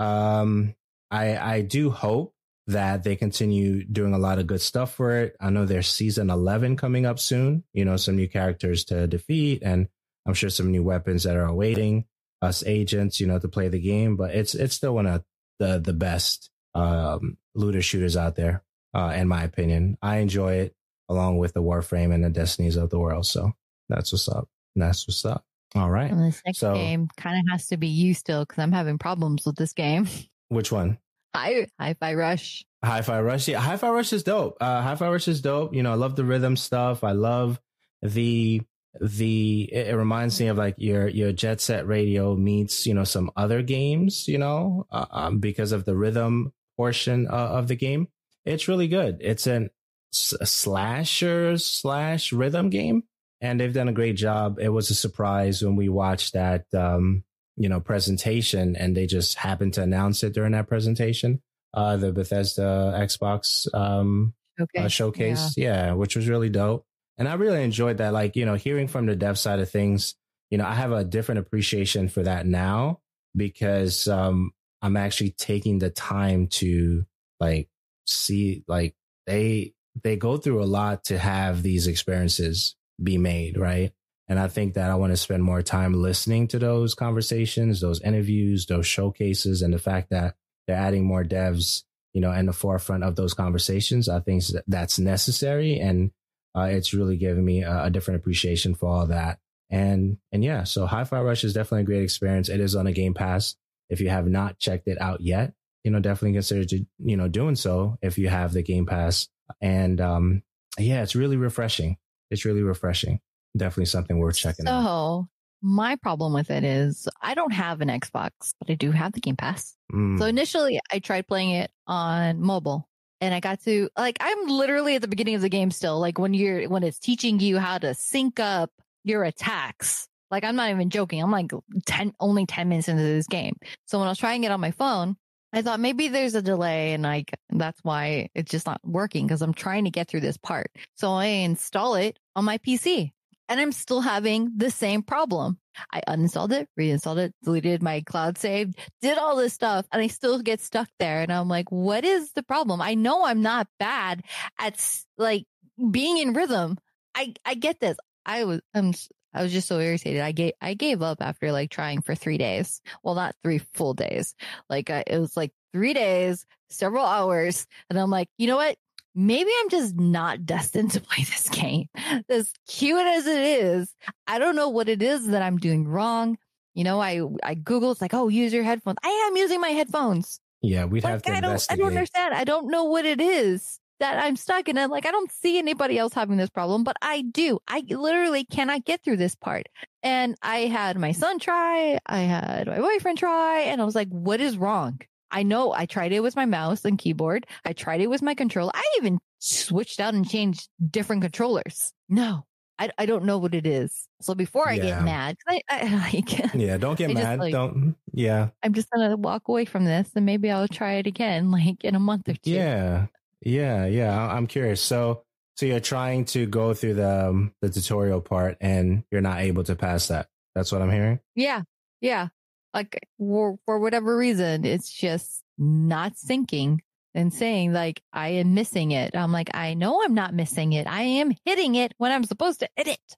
Speaker 5: Um, I, I do hope that they continue doing a lot of good stuff for it. I know there's season eleven coming up soon, you know, some new characters to defeat and I'm sure some new weapons that are awaiting us agents, you know, to play the game, but it's it's still one of the the best um, looter shooters out there, uh, in my opinion. I enjoy it along with the Warframe and the Destinies of the world. So that's what's up. That's what's up. All right.
Speaker 6: And this next
Speaker 5: so,
Speaker 6: game kind of has to be you still because I'm having problems with this game.
Speaker 5: Which one?
Speaker 6: Hi, Hi-Fi Rush.
Speaker 5: Hi-Fi Rush. Yeah, Hi-Fi Rush is dope. Uh, Hi-Fi Rush is dope. You know, I love the rhythm stuff. I love the the it, it reminds me of like your your Jet Set Radio meets, you know, some other games, you know, uh, um, because of the rhythm portion uh, of the game. It's really good. It's an a slasher slash rhythm game, and they've done a great job. It was a surprise when we watched that um you know presentation, and they just happened to announce it during that presentation, uh the Bethesda Xbox um okay. uh, showcase, yeah. yeah, which was really dope. And I really enjoyed that, like, you know, hearing from the dev side of things. You know, I have a different appreciation for that now because um, I'm actually taking the time to like see, like they they go through a lot to have these experiences be made, right? And I think that I want to spend more time listening to those conversations, those interviews, those showcases, and the fact that they're adding more devs, you know, in the forefront of those conversations. I think that's necessary, and Uh, it's really given me a, a different appreciation for all that. And, and yeah, so Hi-Fi Rush is definitely a great experience. It is on a Game Pass. If you have not checked it out yet, you know, definitely consider, to, you know, doing so if you have the Game Pass. And, um, yeah, it's really refreshing. It's really refreshing. Definitely something worth checking
Speaker 6: so,
Speaker 5: out.
Speaker 6: So my problem with it is I don't have an Xbox, but I do have the Game Pass. Mm. So initially I tried playing it on mobile. And I got to, like, I'm literally at the beginning of the game still, like when you're, when it's teaching you how to sync up your attacks. Like, I'm not even joking. I'm like ten, only ten minutes into this game. So when I was trying it on my phone, I thought maybe there's a delay and like, that's why it's just not working because I'm trying to get through this part. So I install it on my P C and I'm still having the same problem. I uninstalled it, reinstalled it, deleted my cloud save, did all this stuff, and I still get stuck there. And I'm like, what is the problem? I know I'm not bad at like being in rhythm. I, I get this. I was, I'm, I was just so irritated. I gave, I gave up after like trying for three days. Well, not three full days. Like uh, it was like three days, several hours. And I'm like, you know what? Maybe I'm just not destined to play this game. As cute as it is, I don't know what it is that I'm doing wrong. You know, I, I Google, it's like, oh, use your headphones. I am using my headphones.
Speaker 5: Yeah, we'd
Speaker 6: like,
Speaker 5: have to
Speaker 6: I don't,
Speaker 5: investigate.
Speaker 6: I don't understand. I don't know what it is. that I'm stuck in it. Like, I don't see anybody else having this problem, but I do. I literally cannot get through this part. And I had my son try, I had my boyfriend try, and I was like, what is wrong? I know I tried it with my mouse and keyboard. I tried it with my controller. I even switched out and changed different controllers. No, I, I don't know what it is. So before I
Speaker 5: Yeah.
Speaker 6: get mad, I, I, like,
Speaker 5: Yeah, don't get
Speaker 6: I just,
Speaker 5: mad.
Speaker 6: like-
Speaker 5: don't. Yeah.
Speaker 6: I'm just going to walk away from this and maybe I'll try it again, like in a month or two.
Speaker 5: Yeah. Yeah. Yeah. I- I'm curious. So, so you're trying to go through the um, the tutorial part and you're not able to pass that. That's what I'm hearing.
Speaker 6: Yeah. Yeah. Like for, for whatever reason, it's just not syncing and saying like, I am missing it. I'm like, I know I'm not missing it. I am hitting it when I'm supposed to hit it.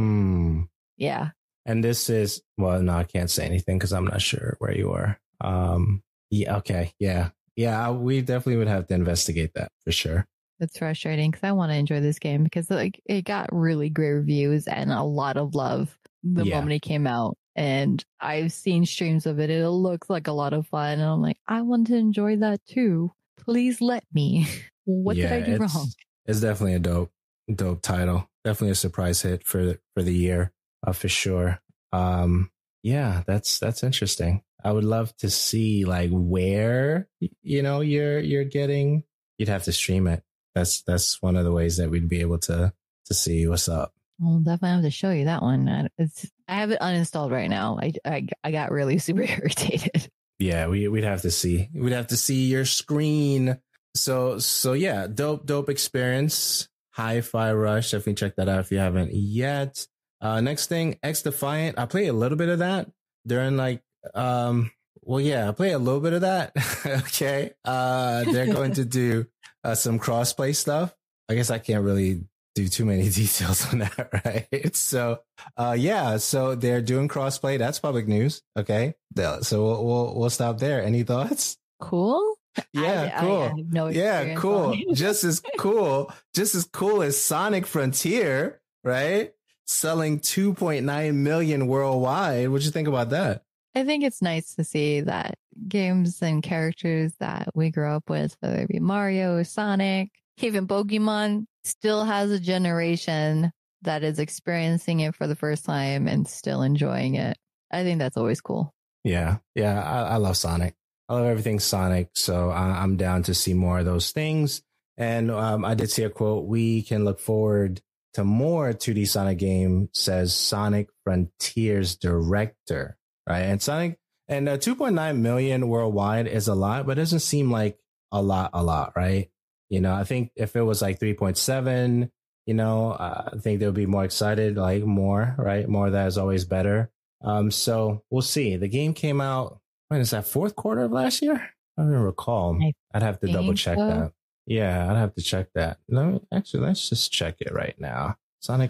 Speaker 5: Mm.
Speaker 6: Yeah.
Speaker 5: And this is, well, no, I can't say anything because I'm not sure where you are. Um, yeah. Okay. Yeah. Yeah. We definitely would have to investigate that for sure.
Speaker 6: It's frustrating because I want to enjoy this game because like it got really great reviews and a lot of love the
Speaker 5: Yeah.
Speaker 6: moment it came out. And I've seen streams of it. It looks like a lot of fun. And I'm like, I want to enjoy that too. Please let me. What
Speaker 5: Yeah,
Speaker 6: did I do
Speaker 5: it's,
Speaker 6: wrong?
Speaker 5: It's definitely a dope, dope title. Definitely a surprise hit for for the year, uh, for sure. Um, yeah, that's that's interesting. I would love to see like where you know you're you're getting. You'd have to stream it. That's that's one of the ways that we'd be able to to see what's up.
Speaker 6: I'll definitely have to show you that one. I- It's I have it uninstalled right now. I I, I got really super irritated.
Speaker 5: Yeah, we we'd have to see. We'd have to see your screen. So so yeah, dope dope experience. Hi-Fi Rush. Definitely check that out if you haven't yet. Uh, next thing, X Defiant. I played a little bit of that during like um. Well, yeah, I play a little bit of that. Okay. Uh, they're going to do uh, some crossplay stuff. I guess I can't really do too many details on that, right? So, uh, yeah, so they're doing crossplay. That's public news. Okay. So we'll, we'll, we'll stop there. Any thoughts?
Speaker 6: Cool.
Speaker 5: Yeah,
Speaker 6: I,
Speaker 5: cool.
Speaker 6: I, I have no
Speaker 5: Yeah,
Speaker 6: experience
Speaker 5: cool.
Speaker 6: on it.
Speaker 5: Just as cool, just as cool as Sonic Frontier, right? Selling two point nine million worldwide. What'd you think about that?
Speaker 6: I think it's nice to see that games and characters that we grew up with, whether it be Mario, Sonic, even Pokemon, still has a generation that is experiencing it for the first time and still enjoying it. I think that's always cool.
Speaker 5: Yeah, yeah, I, I love Sonic. I love everything Sonic, so I, I'm down to see more of those things. And um, I did see a quote, we can look forward to more two D Sonic game, says Sonic Frontiers director, right? And Sonic, and uh, two point nine million worldwide is a lot, but it doesn't seem like a lot, a lot, right? You know, I think if it was like three point seven, you know, uh, I think they'll be more excited, like more, right? More of that is always better. Um, so we'll see. The game came out, when is that, fourth quarter of last year? I don't even recall.
Speaker 6: I
Speaker 5: I'd have to double check
Speaker 6: so.
Speaker 5: that. Yeah, I'd have to check that. Let me, actually, let's just check it right now. Sonic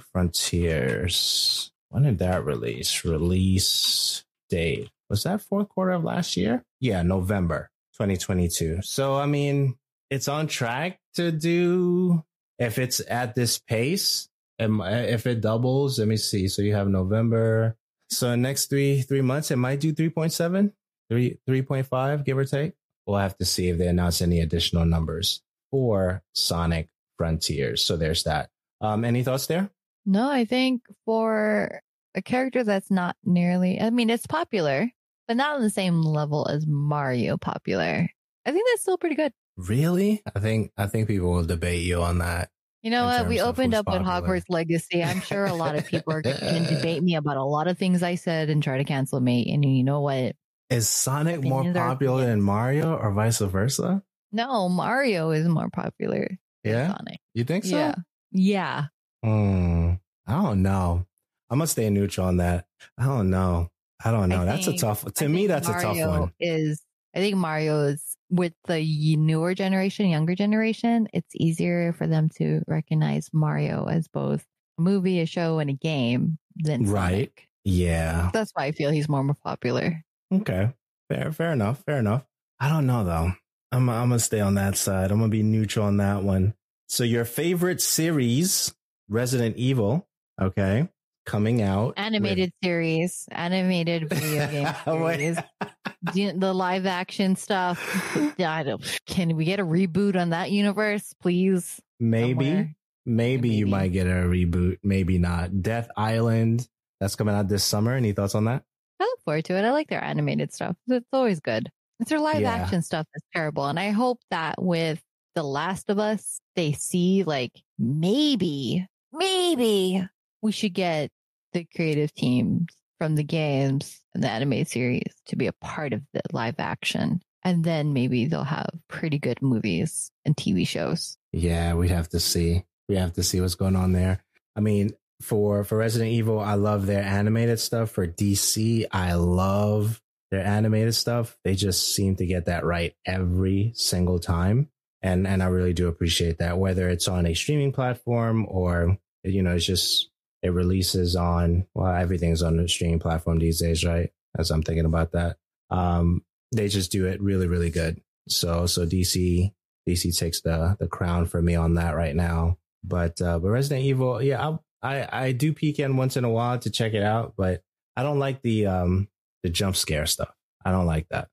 Speaker 5: Frontiers. When did that release? Release date. Was that fourth quarter of last year? Yeah, November twenty twenty-two. So, I mean, it's on track to do, if it's at this pace, if it doubles, let me see. So you have November. So next three, three months, it might do three point seven, three, three point five, give or take. We'll have to see if they announce any additional numbers for Sonic Frontiers. So there's that. Um, any thoughts there?
Speaker 6: No, I think for a character that's not nearly, I mean, it's popular, but not on the same level as Mario popular. I think that's still pretty good.
Speaker 5: Really? I think, I think people will debate you on that.
Speaker 6: You know
Speaker 5: In
Speaker 6: what? We
Speaker 5: terms of
Speaker 6: opened
Speaker 5: who's
Speaker 6: up with
Speaker 5: popular.
Speaker 6: Hogwarts Legacy. I'm sure a lot of people are going to debate me about a lot of things I said and try to cancel me. And you know what?
Speaker 5: Is Sonic more
Speaker 6: Opinions are
Speaker 5: popular than
Speaker 6: opinions.
Speaker 5: Mario or vice versa?
Speaker 6: No, Mario is more popular than
Speaker 5: Yeah?
Speaker 6: Sonic.
Speaker 5: You think so?
Speaker 6: Yeah. Yeah.
Speaker 5: Hmm. I don't know. I'm gonna stay neutral on that. I don't know. I don't know.
Speaker 6: I
Speaker 5: that's
Speaker 6: think-
Speaker 5: a tough. To
Speaker 6: I
Speaker 5: me,
Speaker 6: think
Speaker 5: that's a tough
Speaker 6: Mario
Speaker 5: one.
Speaker 6: Is I think Mario is with the newer generation, younger generation. It's easier for them to recognize Mario as both a movie, a show, and a game than
Speaker 5: Right.
Speaker 6: Sonic.
Speaker 5: Yeah.
Speaker 6: That's why I feel he's more, more popular.
Speaker 5: Okay. Fair. Fair enough. Fair enough. I don't know though. I'm. I'm gonna stay on that side. I'm gonna be neutral on that one. So your favorite series, Resident Evil. Okay. Coming out.
Speaker 6: Animated series, animated video game
Speaker 5: Wait.
Speaker 6: series. the, the live action stuff. I don't, can we get a reboot on that universe, please?
Speaker 5: Maybe, maybe, maybe you might get a reboot. Maybe not. Death Island, that's coming out this summer. Any thoughts on that?
Speaker 6: I look forward to it. I like their animated stuff. It's always good. It's their live yeah. action stuff that's terrible. And I hope that with The Last of Us, they see like maybe, maybe we should get the creative teams from the games and the animated series to be a part of the live action. And then maybe they'll have pretty good movies and T V shows.
Speaker 5: Yeah, we have to see. We have to see what's going on there. I mean, for, for Resident Evil, I love their animated stuff. For D C, I love their animated stuff. They just seem to get that right every single time. And, and I really do appreciate that, whether it's on a streaming platform or, you know, it's just, it releases on, well, everything's on the streaming platform these days, right? As I'm thinking about that. Um, they just do it really, really good. So, so D C, D C takes the, the crown for me on that right now. But, uh, but Resident Evil, yeah, I, I, I do peek in once in a while to check it out, but I don't like the, um, the jump scare stuff. I don't like that.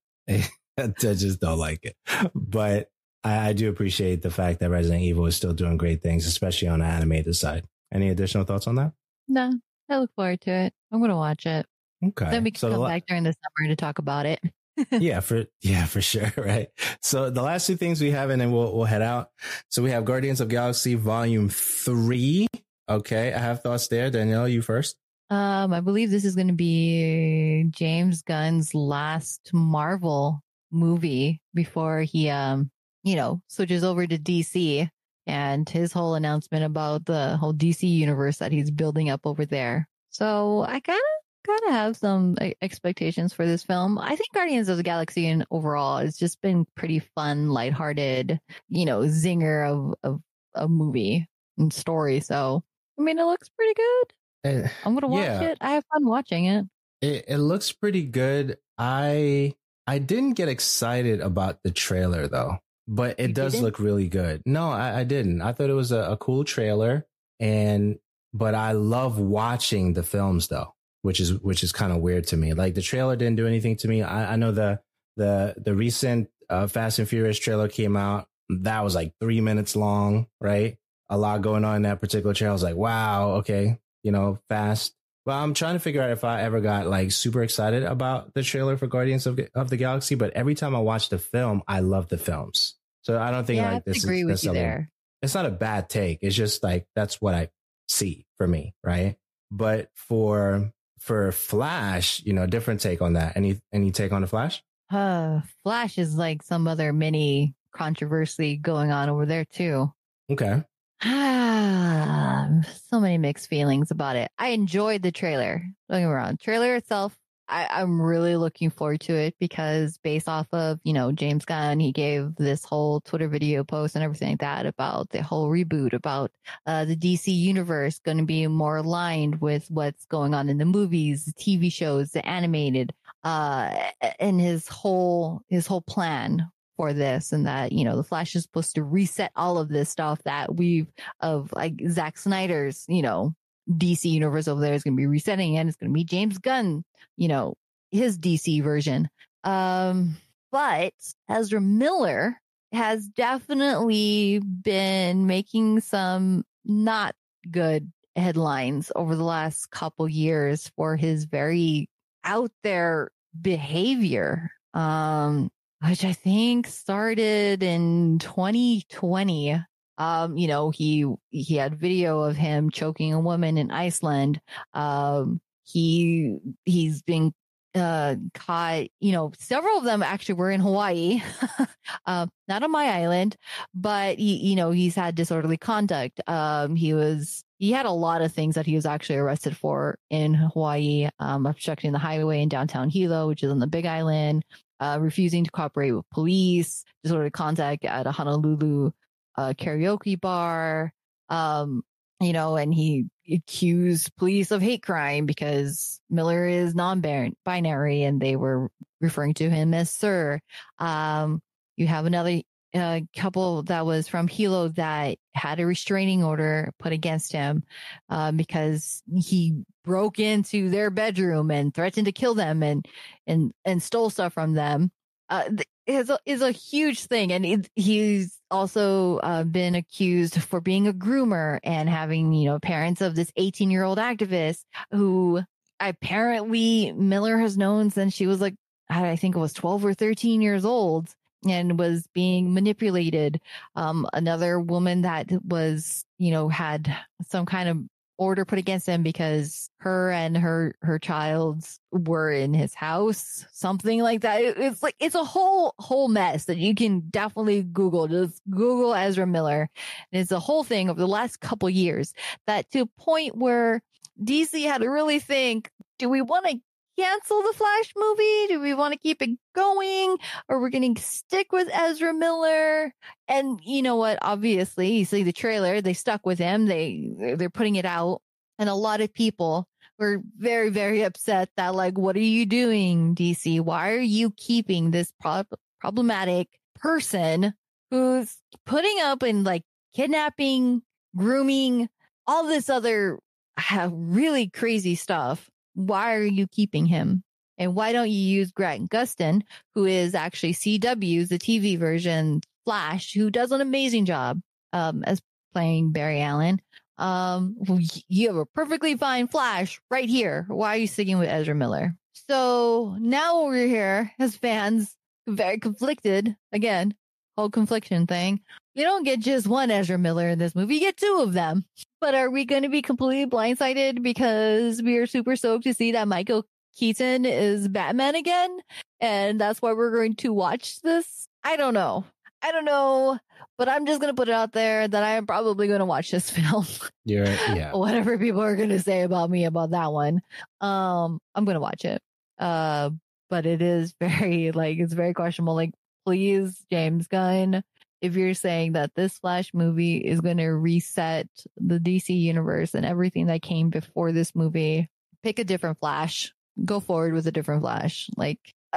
Speaker 5: I just don't like it. But I, I do appreciate the fact that Resident Evil is still doing great things, especially on the animated side. Any additional thoughts on that?
Speaker 6: No, I look forward to it. I'm going to watch it.
Speaker 5: Okay.
Speaker 6: Then we can
Speaker 5: so
Speaker 6: come
Speaker 5: la-
Speaker 6: back during the summer to talk about it.
Speaker 5: yeah, for yeah, for sure. Right. So the last two things we have, and then we'll we'll head out. So we have Guardians of Galaxy Volume Three. Okay, I have thoughts there. Danielle, you first.
Speaker 6: Um, I believe this is going to be James Gunn's last Marvel movie before he, um, you know, switches over to D C. And his whole announcement about the whole D C universe that he's building up over there. So I kind of kind of have some expectations for this film. I think Guardians of the Galaxy in overall has just been pretty fun, lighthearted, you know, zinger of of a movie and story. So I mean, it looks pretty good. Uh, I'm gonna watch yeah. it. I have fun watching it.
Speaker 5: it. It looks pretty good. I I didn't get excited about the trailer though. But it you does didn't? look really good. No, I, I didn't. I thought it was a, a cool trailer, and but I love watching the films though, which is which is kind of weird to me. Like the trailer didn't do anything to me. I, I know the the the recent uh, Fast and Furious trailer came out. That was like three minutes long, right? A lot going on in that particular trailer. I was like, wow, okay, you know, fast. Well, I'm trying to figure out if I ever got like super excited about the trailer for Guardians of, of the Galaxy, but every time I watch the film, I love the films. So I don't think
Speaker 6: yeah,
Speaker 5: like
Speaker 6: I
Speaker 5: this
Speaker 6: agree
Speaker 5: is
Speaker 6: with you there.
Speaker 5: It's not a bad take. It's just like that's what I see for me, right? But for for Flash, you know, different take on that. Any any take on the Flash?
Speaker 6: Uh, Flash is like some other mini controversy going on over there too.
Speaker 5: Okay.
Speaker 6: Ah, so many mixed feelings about it. I enjoyed the trailer. Don't get me wrong. Trailer itself, I, I'm really looking forward to it because based off of, you know, James Gunn, he gave this whole Twitter video post and everything like that about the whole reboot, about uh, the D C universe going to be more aligned with what's going on in the movies, the T V shows, the animated, uh, and his whole, his whole plan for this, and that, you know, the Flash is supposed to reset all of this stuff that we've of like Zack Snyder's, you know, D C universe over there is going to be resetting, and it's going to be James Gunn, you know, his D C version. Um, but Ezra Miller has definitely been making some not good headlines over the last couple years for his very out there behavior. Um, which I think started in twenty twenty. Um, you know, he, he had video of him choking a woman in Iceland. Um, he, he's been, uh, caught, you know, several of them actually were in Hawaii, uh, not on my island, but he, you know, he's had disorderly conduct. Um, he was, he had a lot of things that he was actually arrested for in Hawaii, um, obstructing the highway in downtown Hilo, which is on the Big Island. Uh, refusing to cooperate with police, disorderly conduct at a Honolulu uh, karaoke bar, um, you know, and he accused police of hate crime because Miller is non-binary and they were referring to him as sir. Um, you have another a couple that was from Hilo that had a restraining order put against him uh, because he broke into their bedroom and threatened to kill them and and and stole stuff from them. Uh, is a, is a huge thing, and it, he's also uh, been accused for being a groomer and having, you know, parents of this eighteen year old activist who apparently Miller has known since she was like, I think it was twelve or thirteen years old, and was being manipulated. Um, another woman that was, you know, had some kind of order put against him because her and her her child were in his house, something like that. It, it's like it's a whole whole mess that you can definitely Google. Just Google Ezra Miller, and it's a whole thing over the last couple years that to a point where D C had to really think: do we want to cancel the Flash movie? Do we want to keep it going? Or we're going to stick with Ezra Miller? And you know what? Obviously, you see the trailer, they stuck with him. They, they're putting it out. And a lot of people were very, very upset that, like, what are you doing, D C? Why are you keeping this pro- problematic person who's putting up and like kidnapping, grooming, all this other uh, really crazy stuff? Why are you keeping him? And why don't you use Grant Gustin, who is actually C W's, the T V version Flash, who does an amazing job um, as playing Barry Allen? Um, you have a perfectly fine Flash right here. Why are you sticking with Ezra Miller? So now we're here as fans, very conflicted. Again, whole confliction thing. You don't get just one Ezra Miller in this movie. You get two of them. But are we going to be completely blindsided because we are super stoked to see that Michael Keaton is Batman again? And that's why we're going to watch this? I don't know. I don't know. But I'm just going to put it out there that I am probably going to watch this film.
Speaker 5: You're, yeah.
Speaker 6: Whatever people are going to say about me about that one. Um, I'm going to watch it. Uh, but it is very, like, it's very questionable. Like, please, James Gunn, if you're saying that this Flash movie is going to reset the D C universe and everything that came before this movie, pick a different Flash. Go forward with a different Flash. Like,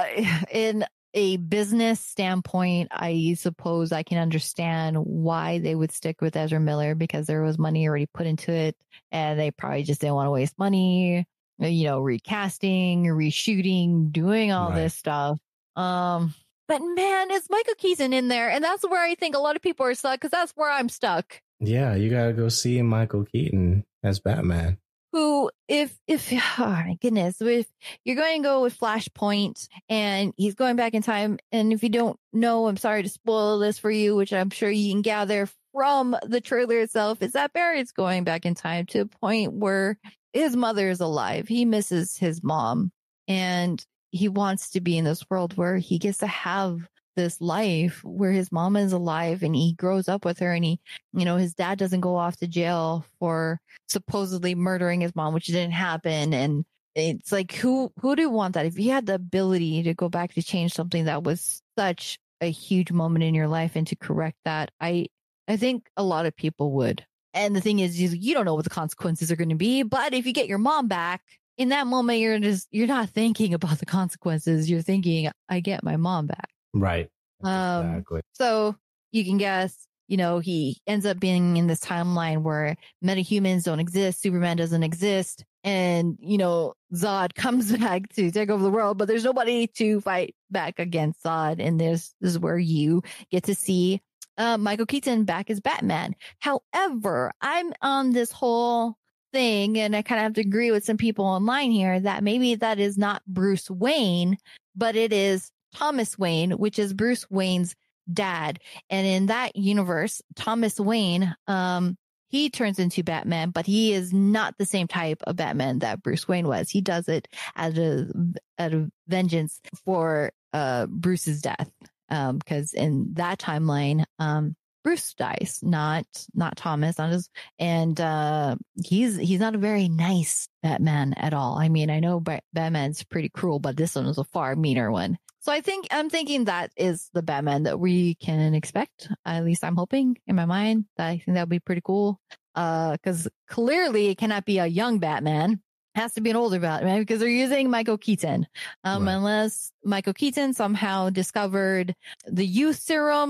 Speaker 6: in a business standpoint, I suppose I can understand why they would stick with Ezra Miller because there was money already put into it and they probably just didn't want to waste money, you know, recasting, reshooting, doing all
Speaker 5: Right.
Speaker 6: this stuff. Um, But man, it's Michael Keaton in there. And that's where I think a lot of people are stuck because that's where I'm stuck.
Speaker 5: Yeah, you got to go see Michael Keaton as Batman.
Speaker 6: Who, if, if, oh my goodness, if you're going to go with Flashpoint and he's going back in time. And if you don't know, I'm sorry to spoil this for you, which I'm sure you can gather from the trailer itself, is that Barry's going back in time to a point where his mother is alive. He misses his mom and he wants to be in this world where he gets to have this life where his mom is alive and he grows up with her and he, you know, his dad doesn't go off to jail for supposedly murdering his mom, which didn't happen. And it's like, who, who do you want that? If you had the ability to go back to change something that was such a huge moment in your life and to correct that, I, I think a lot of people would. And the thing is, you don't know what the consequences are going to be, but if you get your mom back, in that moment, you're just, you're not thinking about the consequences. You're thinking, I get my mom back.
Speaker 5: Right.
Speaker 6: Um,
Speaker 5: Exactly.
Speaker 6: So you can guess, you know, he ends up being in this timeline where metahumans don't exist. Superman doesn't exist. And, you know, Zod comes back to take over the world, but there's nobody to fight back against Zod. And this, this is where you get to see uh, Michael Keaton back as Batman. However, I'm on this whole thing, and I kind of have to agree with some people online here that maybe that is not Bruce Wayne, but it is Thomas Wayne, which is Bruce Wayne's dad. And in that universe, Thomas Wayne, um, he turns into Batman, but he is not the same type of Batman that Bruce Wayne was. He does it as a, out of vengeance for uh, Bruce's death. Um, because in that timeline, um, Bruce dies, not not Thomas, not his, and uh, he's he's not a very nice Batman at all. I mean, I know Bat- Batman's pretty cruel, but this one is a far meaner one. So I think I'm thinking that is the Batman that we can expect. At least I'm hoping in my mind that I think that would be pretty cool. Uh, because clearly it cannot be a young Batman. It has to be an older Batman because they're using Michael Keaton. Um,
Speaker 5: Right.
Speaker 6: Unless Michael Keaton somehow discovered the youth serum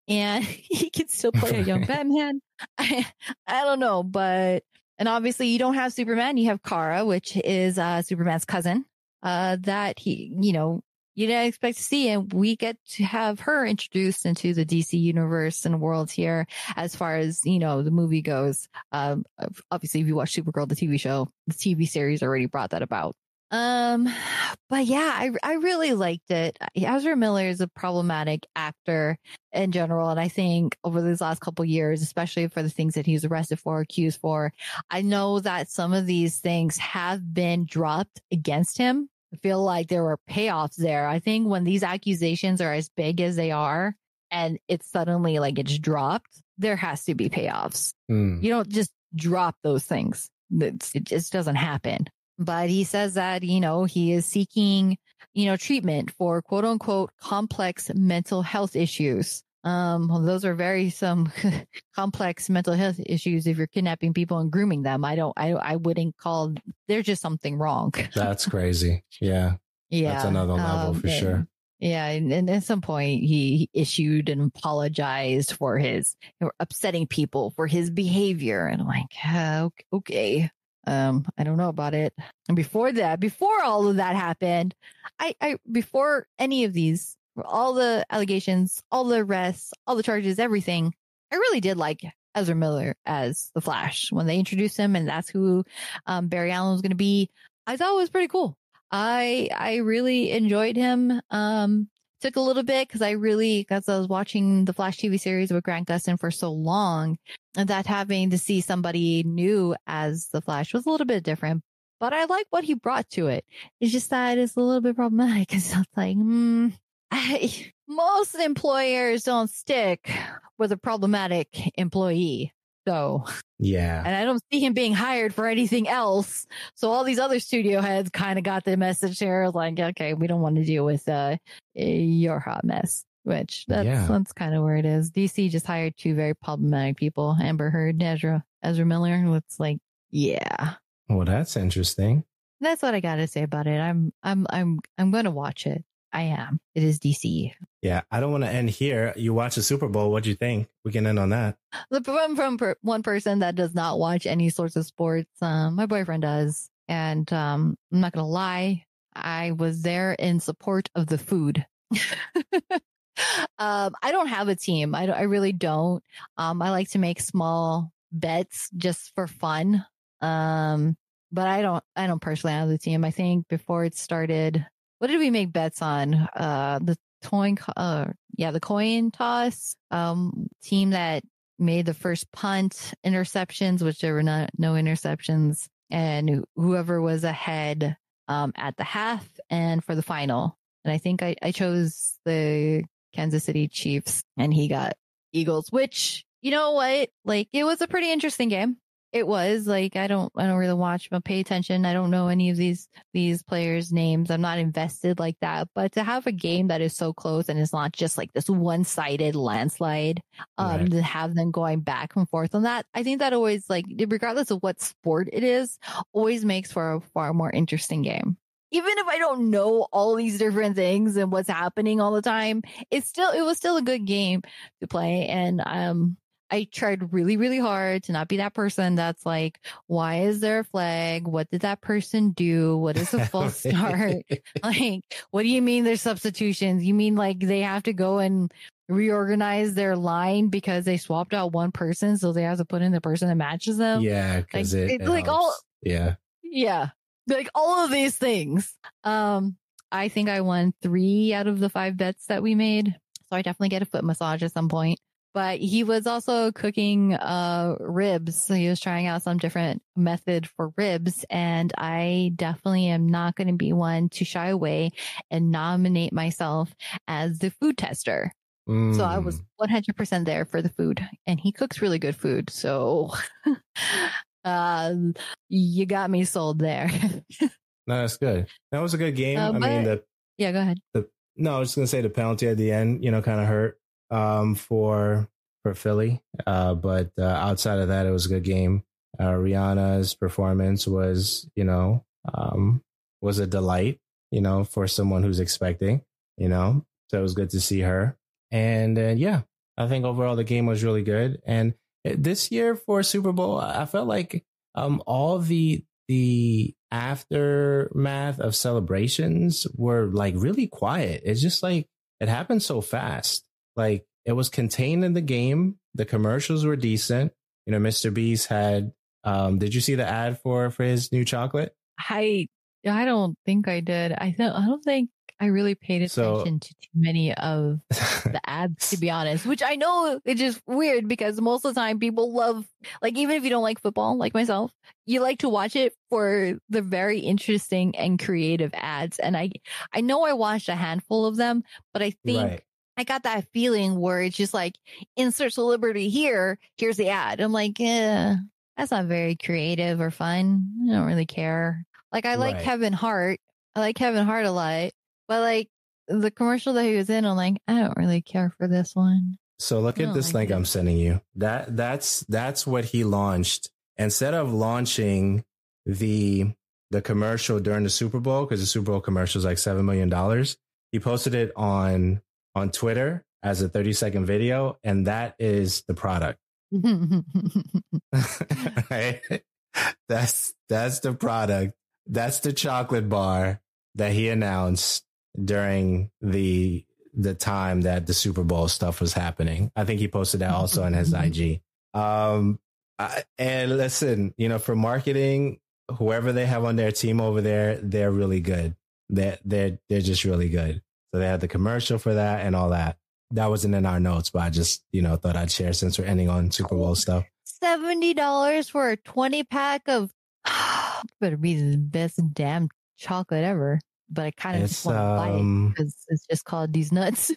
Speaker 6: and he can still play a young Batman. I, I don't know, but, and obviously you don't have Superman. You have Kara, which is uh, Superman's cousin, uh, that he, you know, you didn't expect to see. And we get to have her introduced into the D C universe and world here as far as, you know, the movie goes. Um, obviously, if you watch Supergirl, the T V show, the T V series already brought that about. Um, but yeah, I, I really liked it. Ezra Miller is a problematic actor in general. And I think over these last couple of years, especially for the things that he's arrested for, accused for, I know that some of these things have been dropped against him. I feel like there were payoffs there. I think when these accusations are as big as they are and it's suddenly like it's dropped, there has to be payoffs. Mm. You don't just drop those things. It's, it just doesn't happen. But he says that, you know, he is seeking, you know, treatment for quote unquote complex mental health issues. Um, well, those are very some complex mental health issues if you're kidnapping people and grooming them. I don't, I, I wouldn't call, there's just something wrong.
Speaker 5: That's crazy. Yeah.
Speaker 6: Yeah.
Speaker 5: That's another level um, for
Speaker 6: and,
Speaker 5: sure.
Speaker 6: Yeah. And, and at some point he, he issued and apologized for his for upsetting people for his behavior. And I'm like, uh, okay. Um, I don't know about it. And before that, before all of that happened, I, I, before any of these, all the allegations, all the arrests, all the charges, everything, I really did like Ezra Miller as the Flash when they introduced him, and that's who um, Barry Allen was going to be. I thought it was pretty cool. I I really enjoyed him. Um, took a little bit because I really, because I was watching the Flash T V series with Grant Gustin for so long, and that having to see somebody new as the Flash was a little bit different. But I like what he brought to it. It's just that it's a little bit problematic. It's not like, hmm. I, most employers don't stick with a problematic employee. So,
Speaker 5: yeah.
Speaker 6: And I don't see him being hired for anything else. So all these other studio heads kind of got the message there like, okay, we don't want to deal with uh, your hot mess, which that's, yeah. that's kind of where it is. D C just hired two very problematic people, Amber Heard, Ezra, Ezra Miller. It's like, yeah.
Speaker 5: Well, that's interesting.
Speaker 6: That's what I got to say about it. I'm, I'm, I'm, I'm going to watch it. I am. It is D C.
Speaker 5: Yeah, I don't want to end here. You watch the Super Bowl. What'd you think? We can end on that.
Speaker 6: From from per, one person that does not watch any sorts of sports. Um, my boyfriend does, and um, I'm not gonna lie. I was there in support of the food. um, I don't have a team. I I really don't. Um, I like to make small bets just for fun. Um, but I don't. I don't personally have the team. I think before it started. What did we make bets on? Uh, the coin, uh, yeah, the coin toss, um, team that made the first punt, interceptions, which there were not, no interceptions, and whoever was ahead, um, at the half and for the final. And I think I, I chose the Kansas City Chiefs and he got Eagles, which, you know what? Like, it was a pretty interesting game. It was like, I don't, I don't really watch, but pay attention. I don't know any of these, these players' names. I'm not invested like that, but to have a game that is so close and it's not just like this one-sided landslide, um, right. to have them going back and forth on that, I think that always, like, regardless of what sport it is, always makes for a far more interesting game. Even if I don't know all these different things and what's happening all the time, it's still, it was still a good game to play. And, um, I tried really, really hard to not be that person that's like, why is there a flag? What did that person do? What is a false start? Like, what do you mean there's substitutions? You mean like they have to go and reorganize their line because they swapped out one person, so they have to put in the person that matches them?
Speaker 5: Yeah, because
Speaker 6: like,
Speaker 5: it,
Speaker 6: it's
Speaker 5: it
Speaker 6: like
Speaker 5: helps.
Speaker 6: all,
Speaker 5: yeah,
Speaker 6: yeah, like all of these things. Um, I think I won three out of the five bets that we made, so I definitely get a foot massage at some point. But he was also cooking uh, ribs. So he was trying out some different method for ribs. And I definitely am not going to be one to shy away and nominate myself as the food tester. Mm. So I was one hundred percent there for the food. And he cooks really good food. So uh, you got me sold there.
Speaker 5: No, that's good. That was a good game.
Speaker 6: Uh,
Speaker 5: I mean, the
Speaker 6: yeah, go ahead.
Speaker 5: The, no, I was just going to say the penalty at the end, you know, kind of hurt. Um, for for Philly, uh, but uh, outside of that, it was a good game. Uh, Rihanna's performance was, you know, um, was a delight, you know, for someone who's expecting, you know, so it was good to see her. And uh, yeah, I think overall the game was really good. And this year for Super Bowl, I felt like um, all the the aftermath of celebrations were like really quiet. It's just like it happened so fast. Like it was contained in the game. The commercials were decent. You know, Mister Beast had. Um, did you see the ad for for his new chocolate?
Speaker 6: I I don't think I did. I don't. I don't think I really paid attention so, to too many of the ads, to be honest. Which I know it's just weird because most of the time people love, like, even if you don't like football, like myself, you like to watch it for the very interesting and creative ads. And I I know I watched a handful of them, but I think. Right. I got that feeling where it's just like, insert celebrity here, here's the ad. I'm like, yeah, that's not very creative or fun. I don't really care. Like, I like right. Kevin Hart. I like Kevin Hart a lot. But like the commercial that he was in, I'm like, I don't really care for this one.
Speaker 5: So look at this like link it. I'm sending you. That that's that's what he launched. Instead of launching the the commercial during the Super Bowl, because the Super Bowl commercial is like seven million dollars, he posted it on on Twitter as a thirty second video, and that is the product. Right? That's that's the product. That's the chocolate bar that he announced during the the time that the Super Bowl stuff was happening. I think he posted that also on his I G. Um, I, and listen, you know, for marketing, whoever they have on their team over there, they're really good. They're they're they're just really good. So they had the commercial for that and all that. That wasn't in our notes, but I just, you know, thought I'd share since we're ending on Super Bowl stuff.
Speaker 6: seventy dollars for a twenty pack of better be the best damn chocolate ever. But I kind of
Speaker 5: it's,
Speaker 6: just want to buy
Speaker 5: um,
Speaker 6: it because it's just called These Nuts.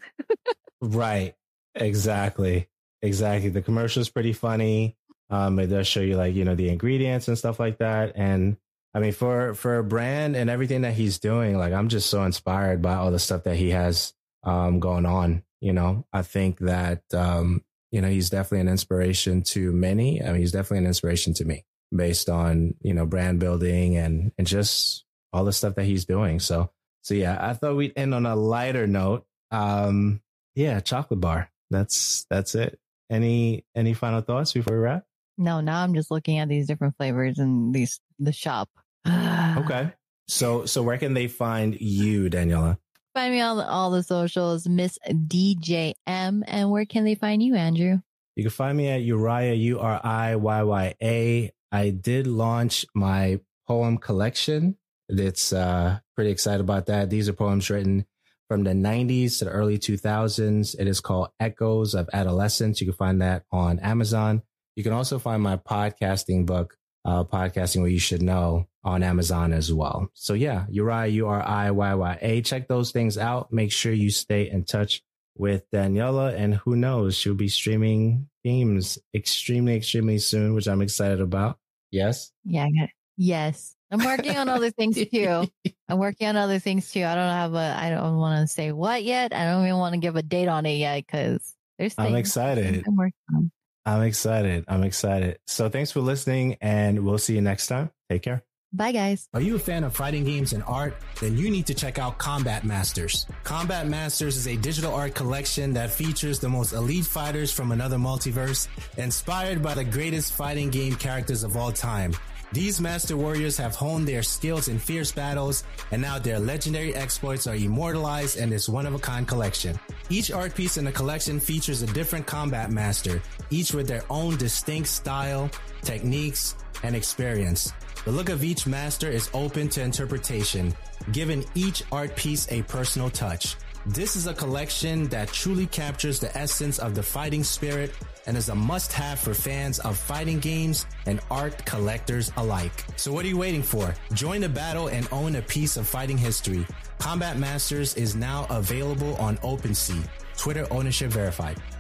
Speaker 5: Right. Exactly. Exactly. The commercial is pretty funny. Um, it does show you like, you know, the ingredients and stuff like that. And I mean, for, for a brand and everything that he's doing, like, I'm just so inspired by all the stuff that he has um, going on. You know, I think that, um, you know, he's definitely an inspiration to many. I mean, he's definitely an inspiration to me based on, you know, brand building and, and just all the stuff that he's doing. So, so yeah, I thought we'd end on a lighter note. Um, yeah, chocolate bar. That's, that's it. Any, any final thoughts before we wrap?
Speaker 6: No, now I'm just looking at these different flavors in these, the shop.
Speaker 5: Okay. So, so where can they find you, Daniela?
Speaker 6: Find me on all the socials, Miss D J M. And where can they find you, Andrew?
Speaker 5: You can find me at Uriah, U R I Y Y A. I did launch my poem collection. It's uh, pretty excited about that. These are poems written from the nineties to the early two thousands. It is called Echoes of Adolescence. You can find that on Amazon. You can also find my podcasting book, uh, Podcasting What You Should Know, on Amazon as well. So yeah, Uriah, U R I Y Y A. Check those things out. Make sure you stay in touch with Daniela, and who knows, she'll be streaming games extremely, extremely soon, which I'm excited about. Yes?
Speaker 6: Yeah, I got it. Yes. I'm working on other things too. I'm working on other things too. I don't have a, I don't want to say what yet. I don't even want to give a date on it yet because there's things
Speaker 5: I'm excited.
Speaker 6: I'm working on.
Speaker 5: I'm excited. I'm excited. So thanks for listening, and we'll see you next time. Take care.
Speaker 6: Bye, guys.
Speaker 5: Are you a fan of fighting games and art? Then you need to check out Combat Masters. Combat Masters is a digital art collection that features the most elite fighters from another multiverse, inspired by the greatest fighting game characters of all time. These master warriors have honed their skills in fierce battles, and now their legendary exploits are immortalized in this one-of-a-kind collection. Each art piece in the collection features a different combat master, each with their own distinct style, techniques, and experience. The look of each master is open to interpretation, giving each art piece a personal touch. This is a collection that truly captures the essence of the fighting spirit and is a must-have for fans of fighting games and art collectors alike. So what are you waiting for? Join the battle and own a piece of fighting history. Combat Masters is now available on OpenSea. Twitter ownership verified.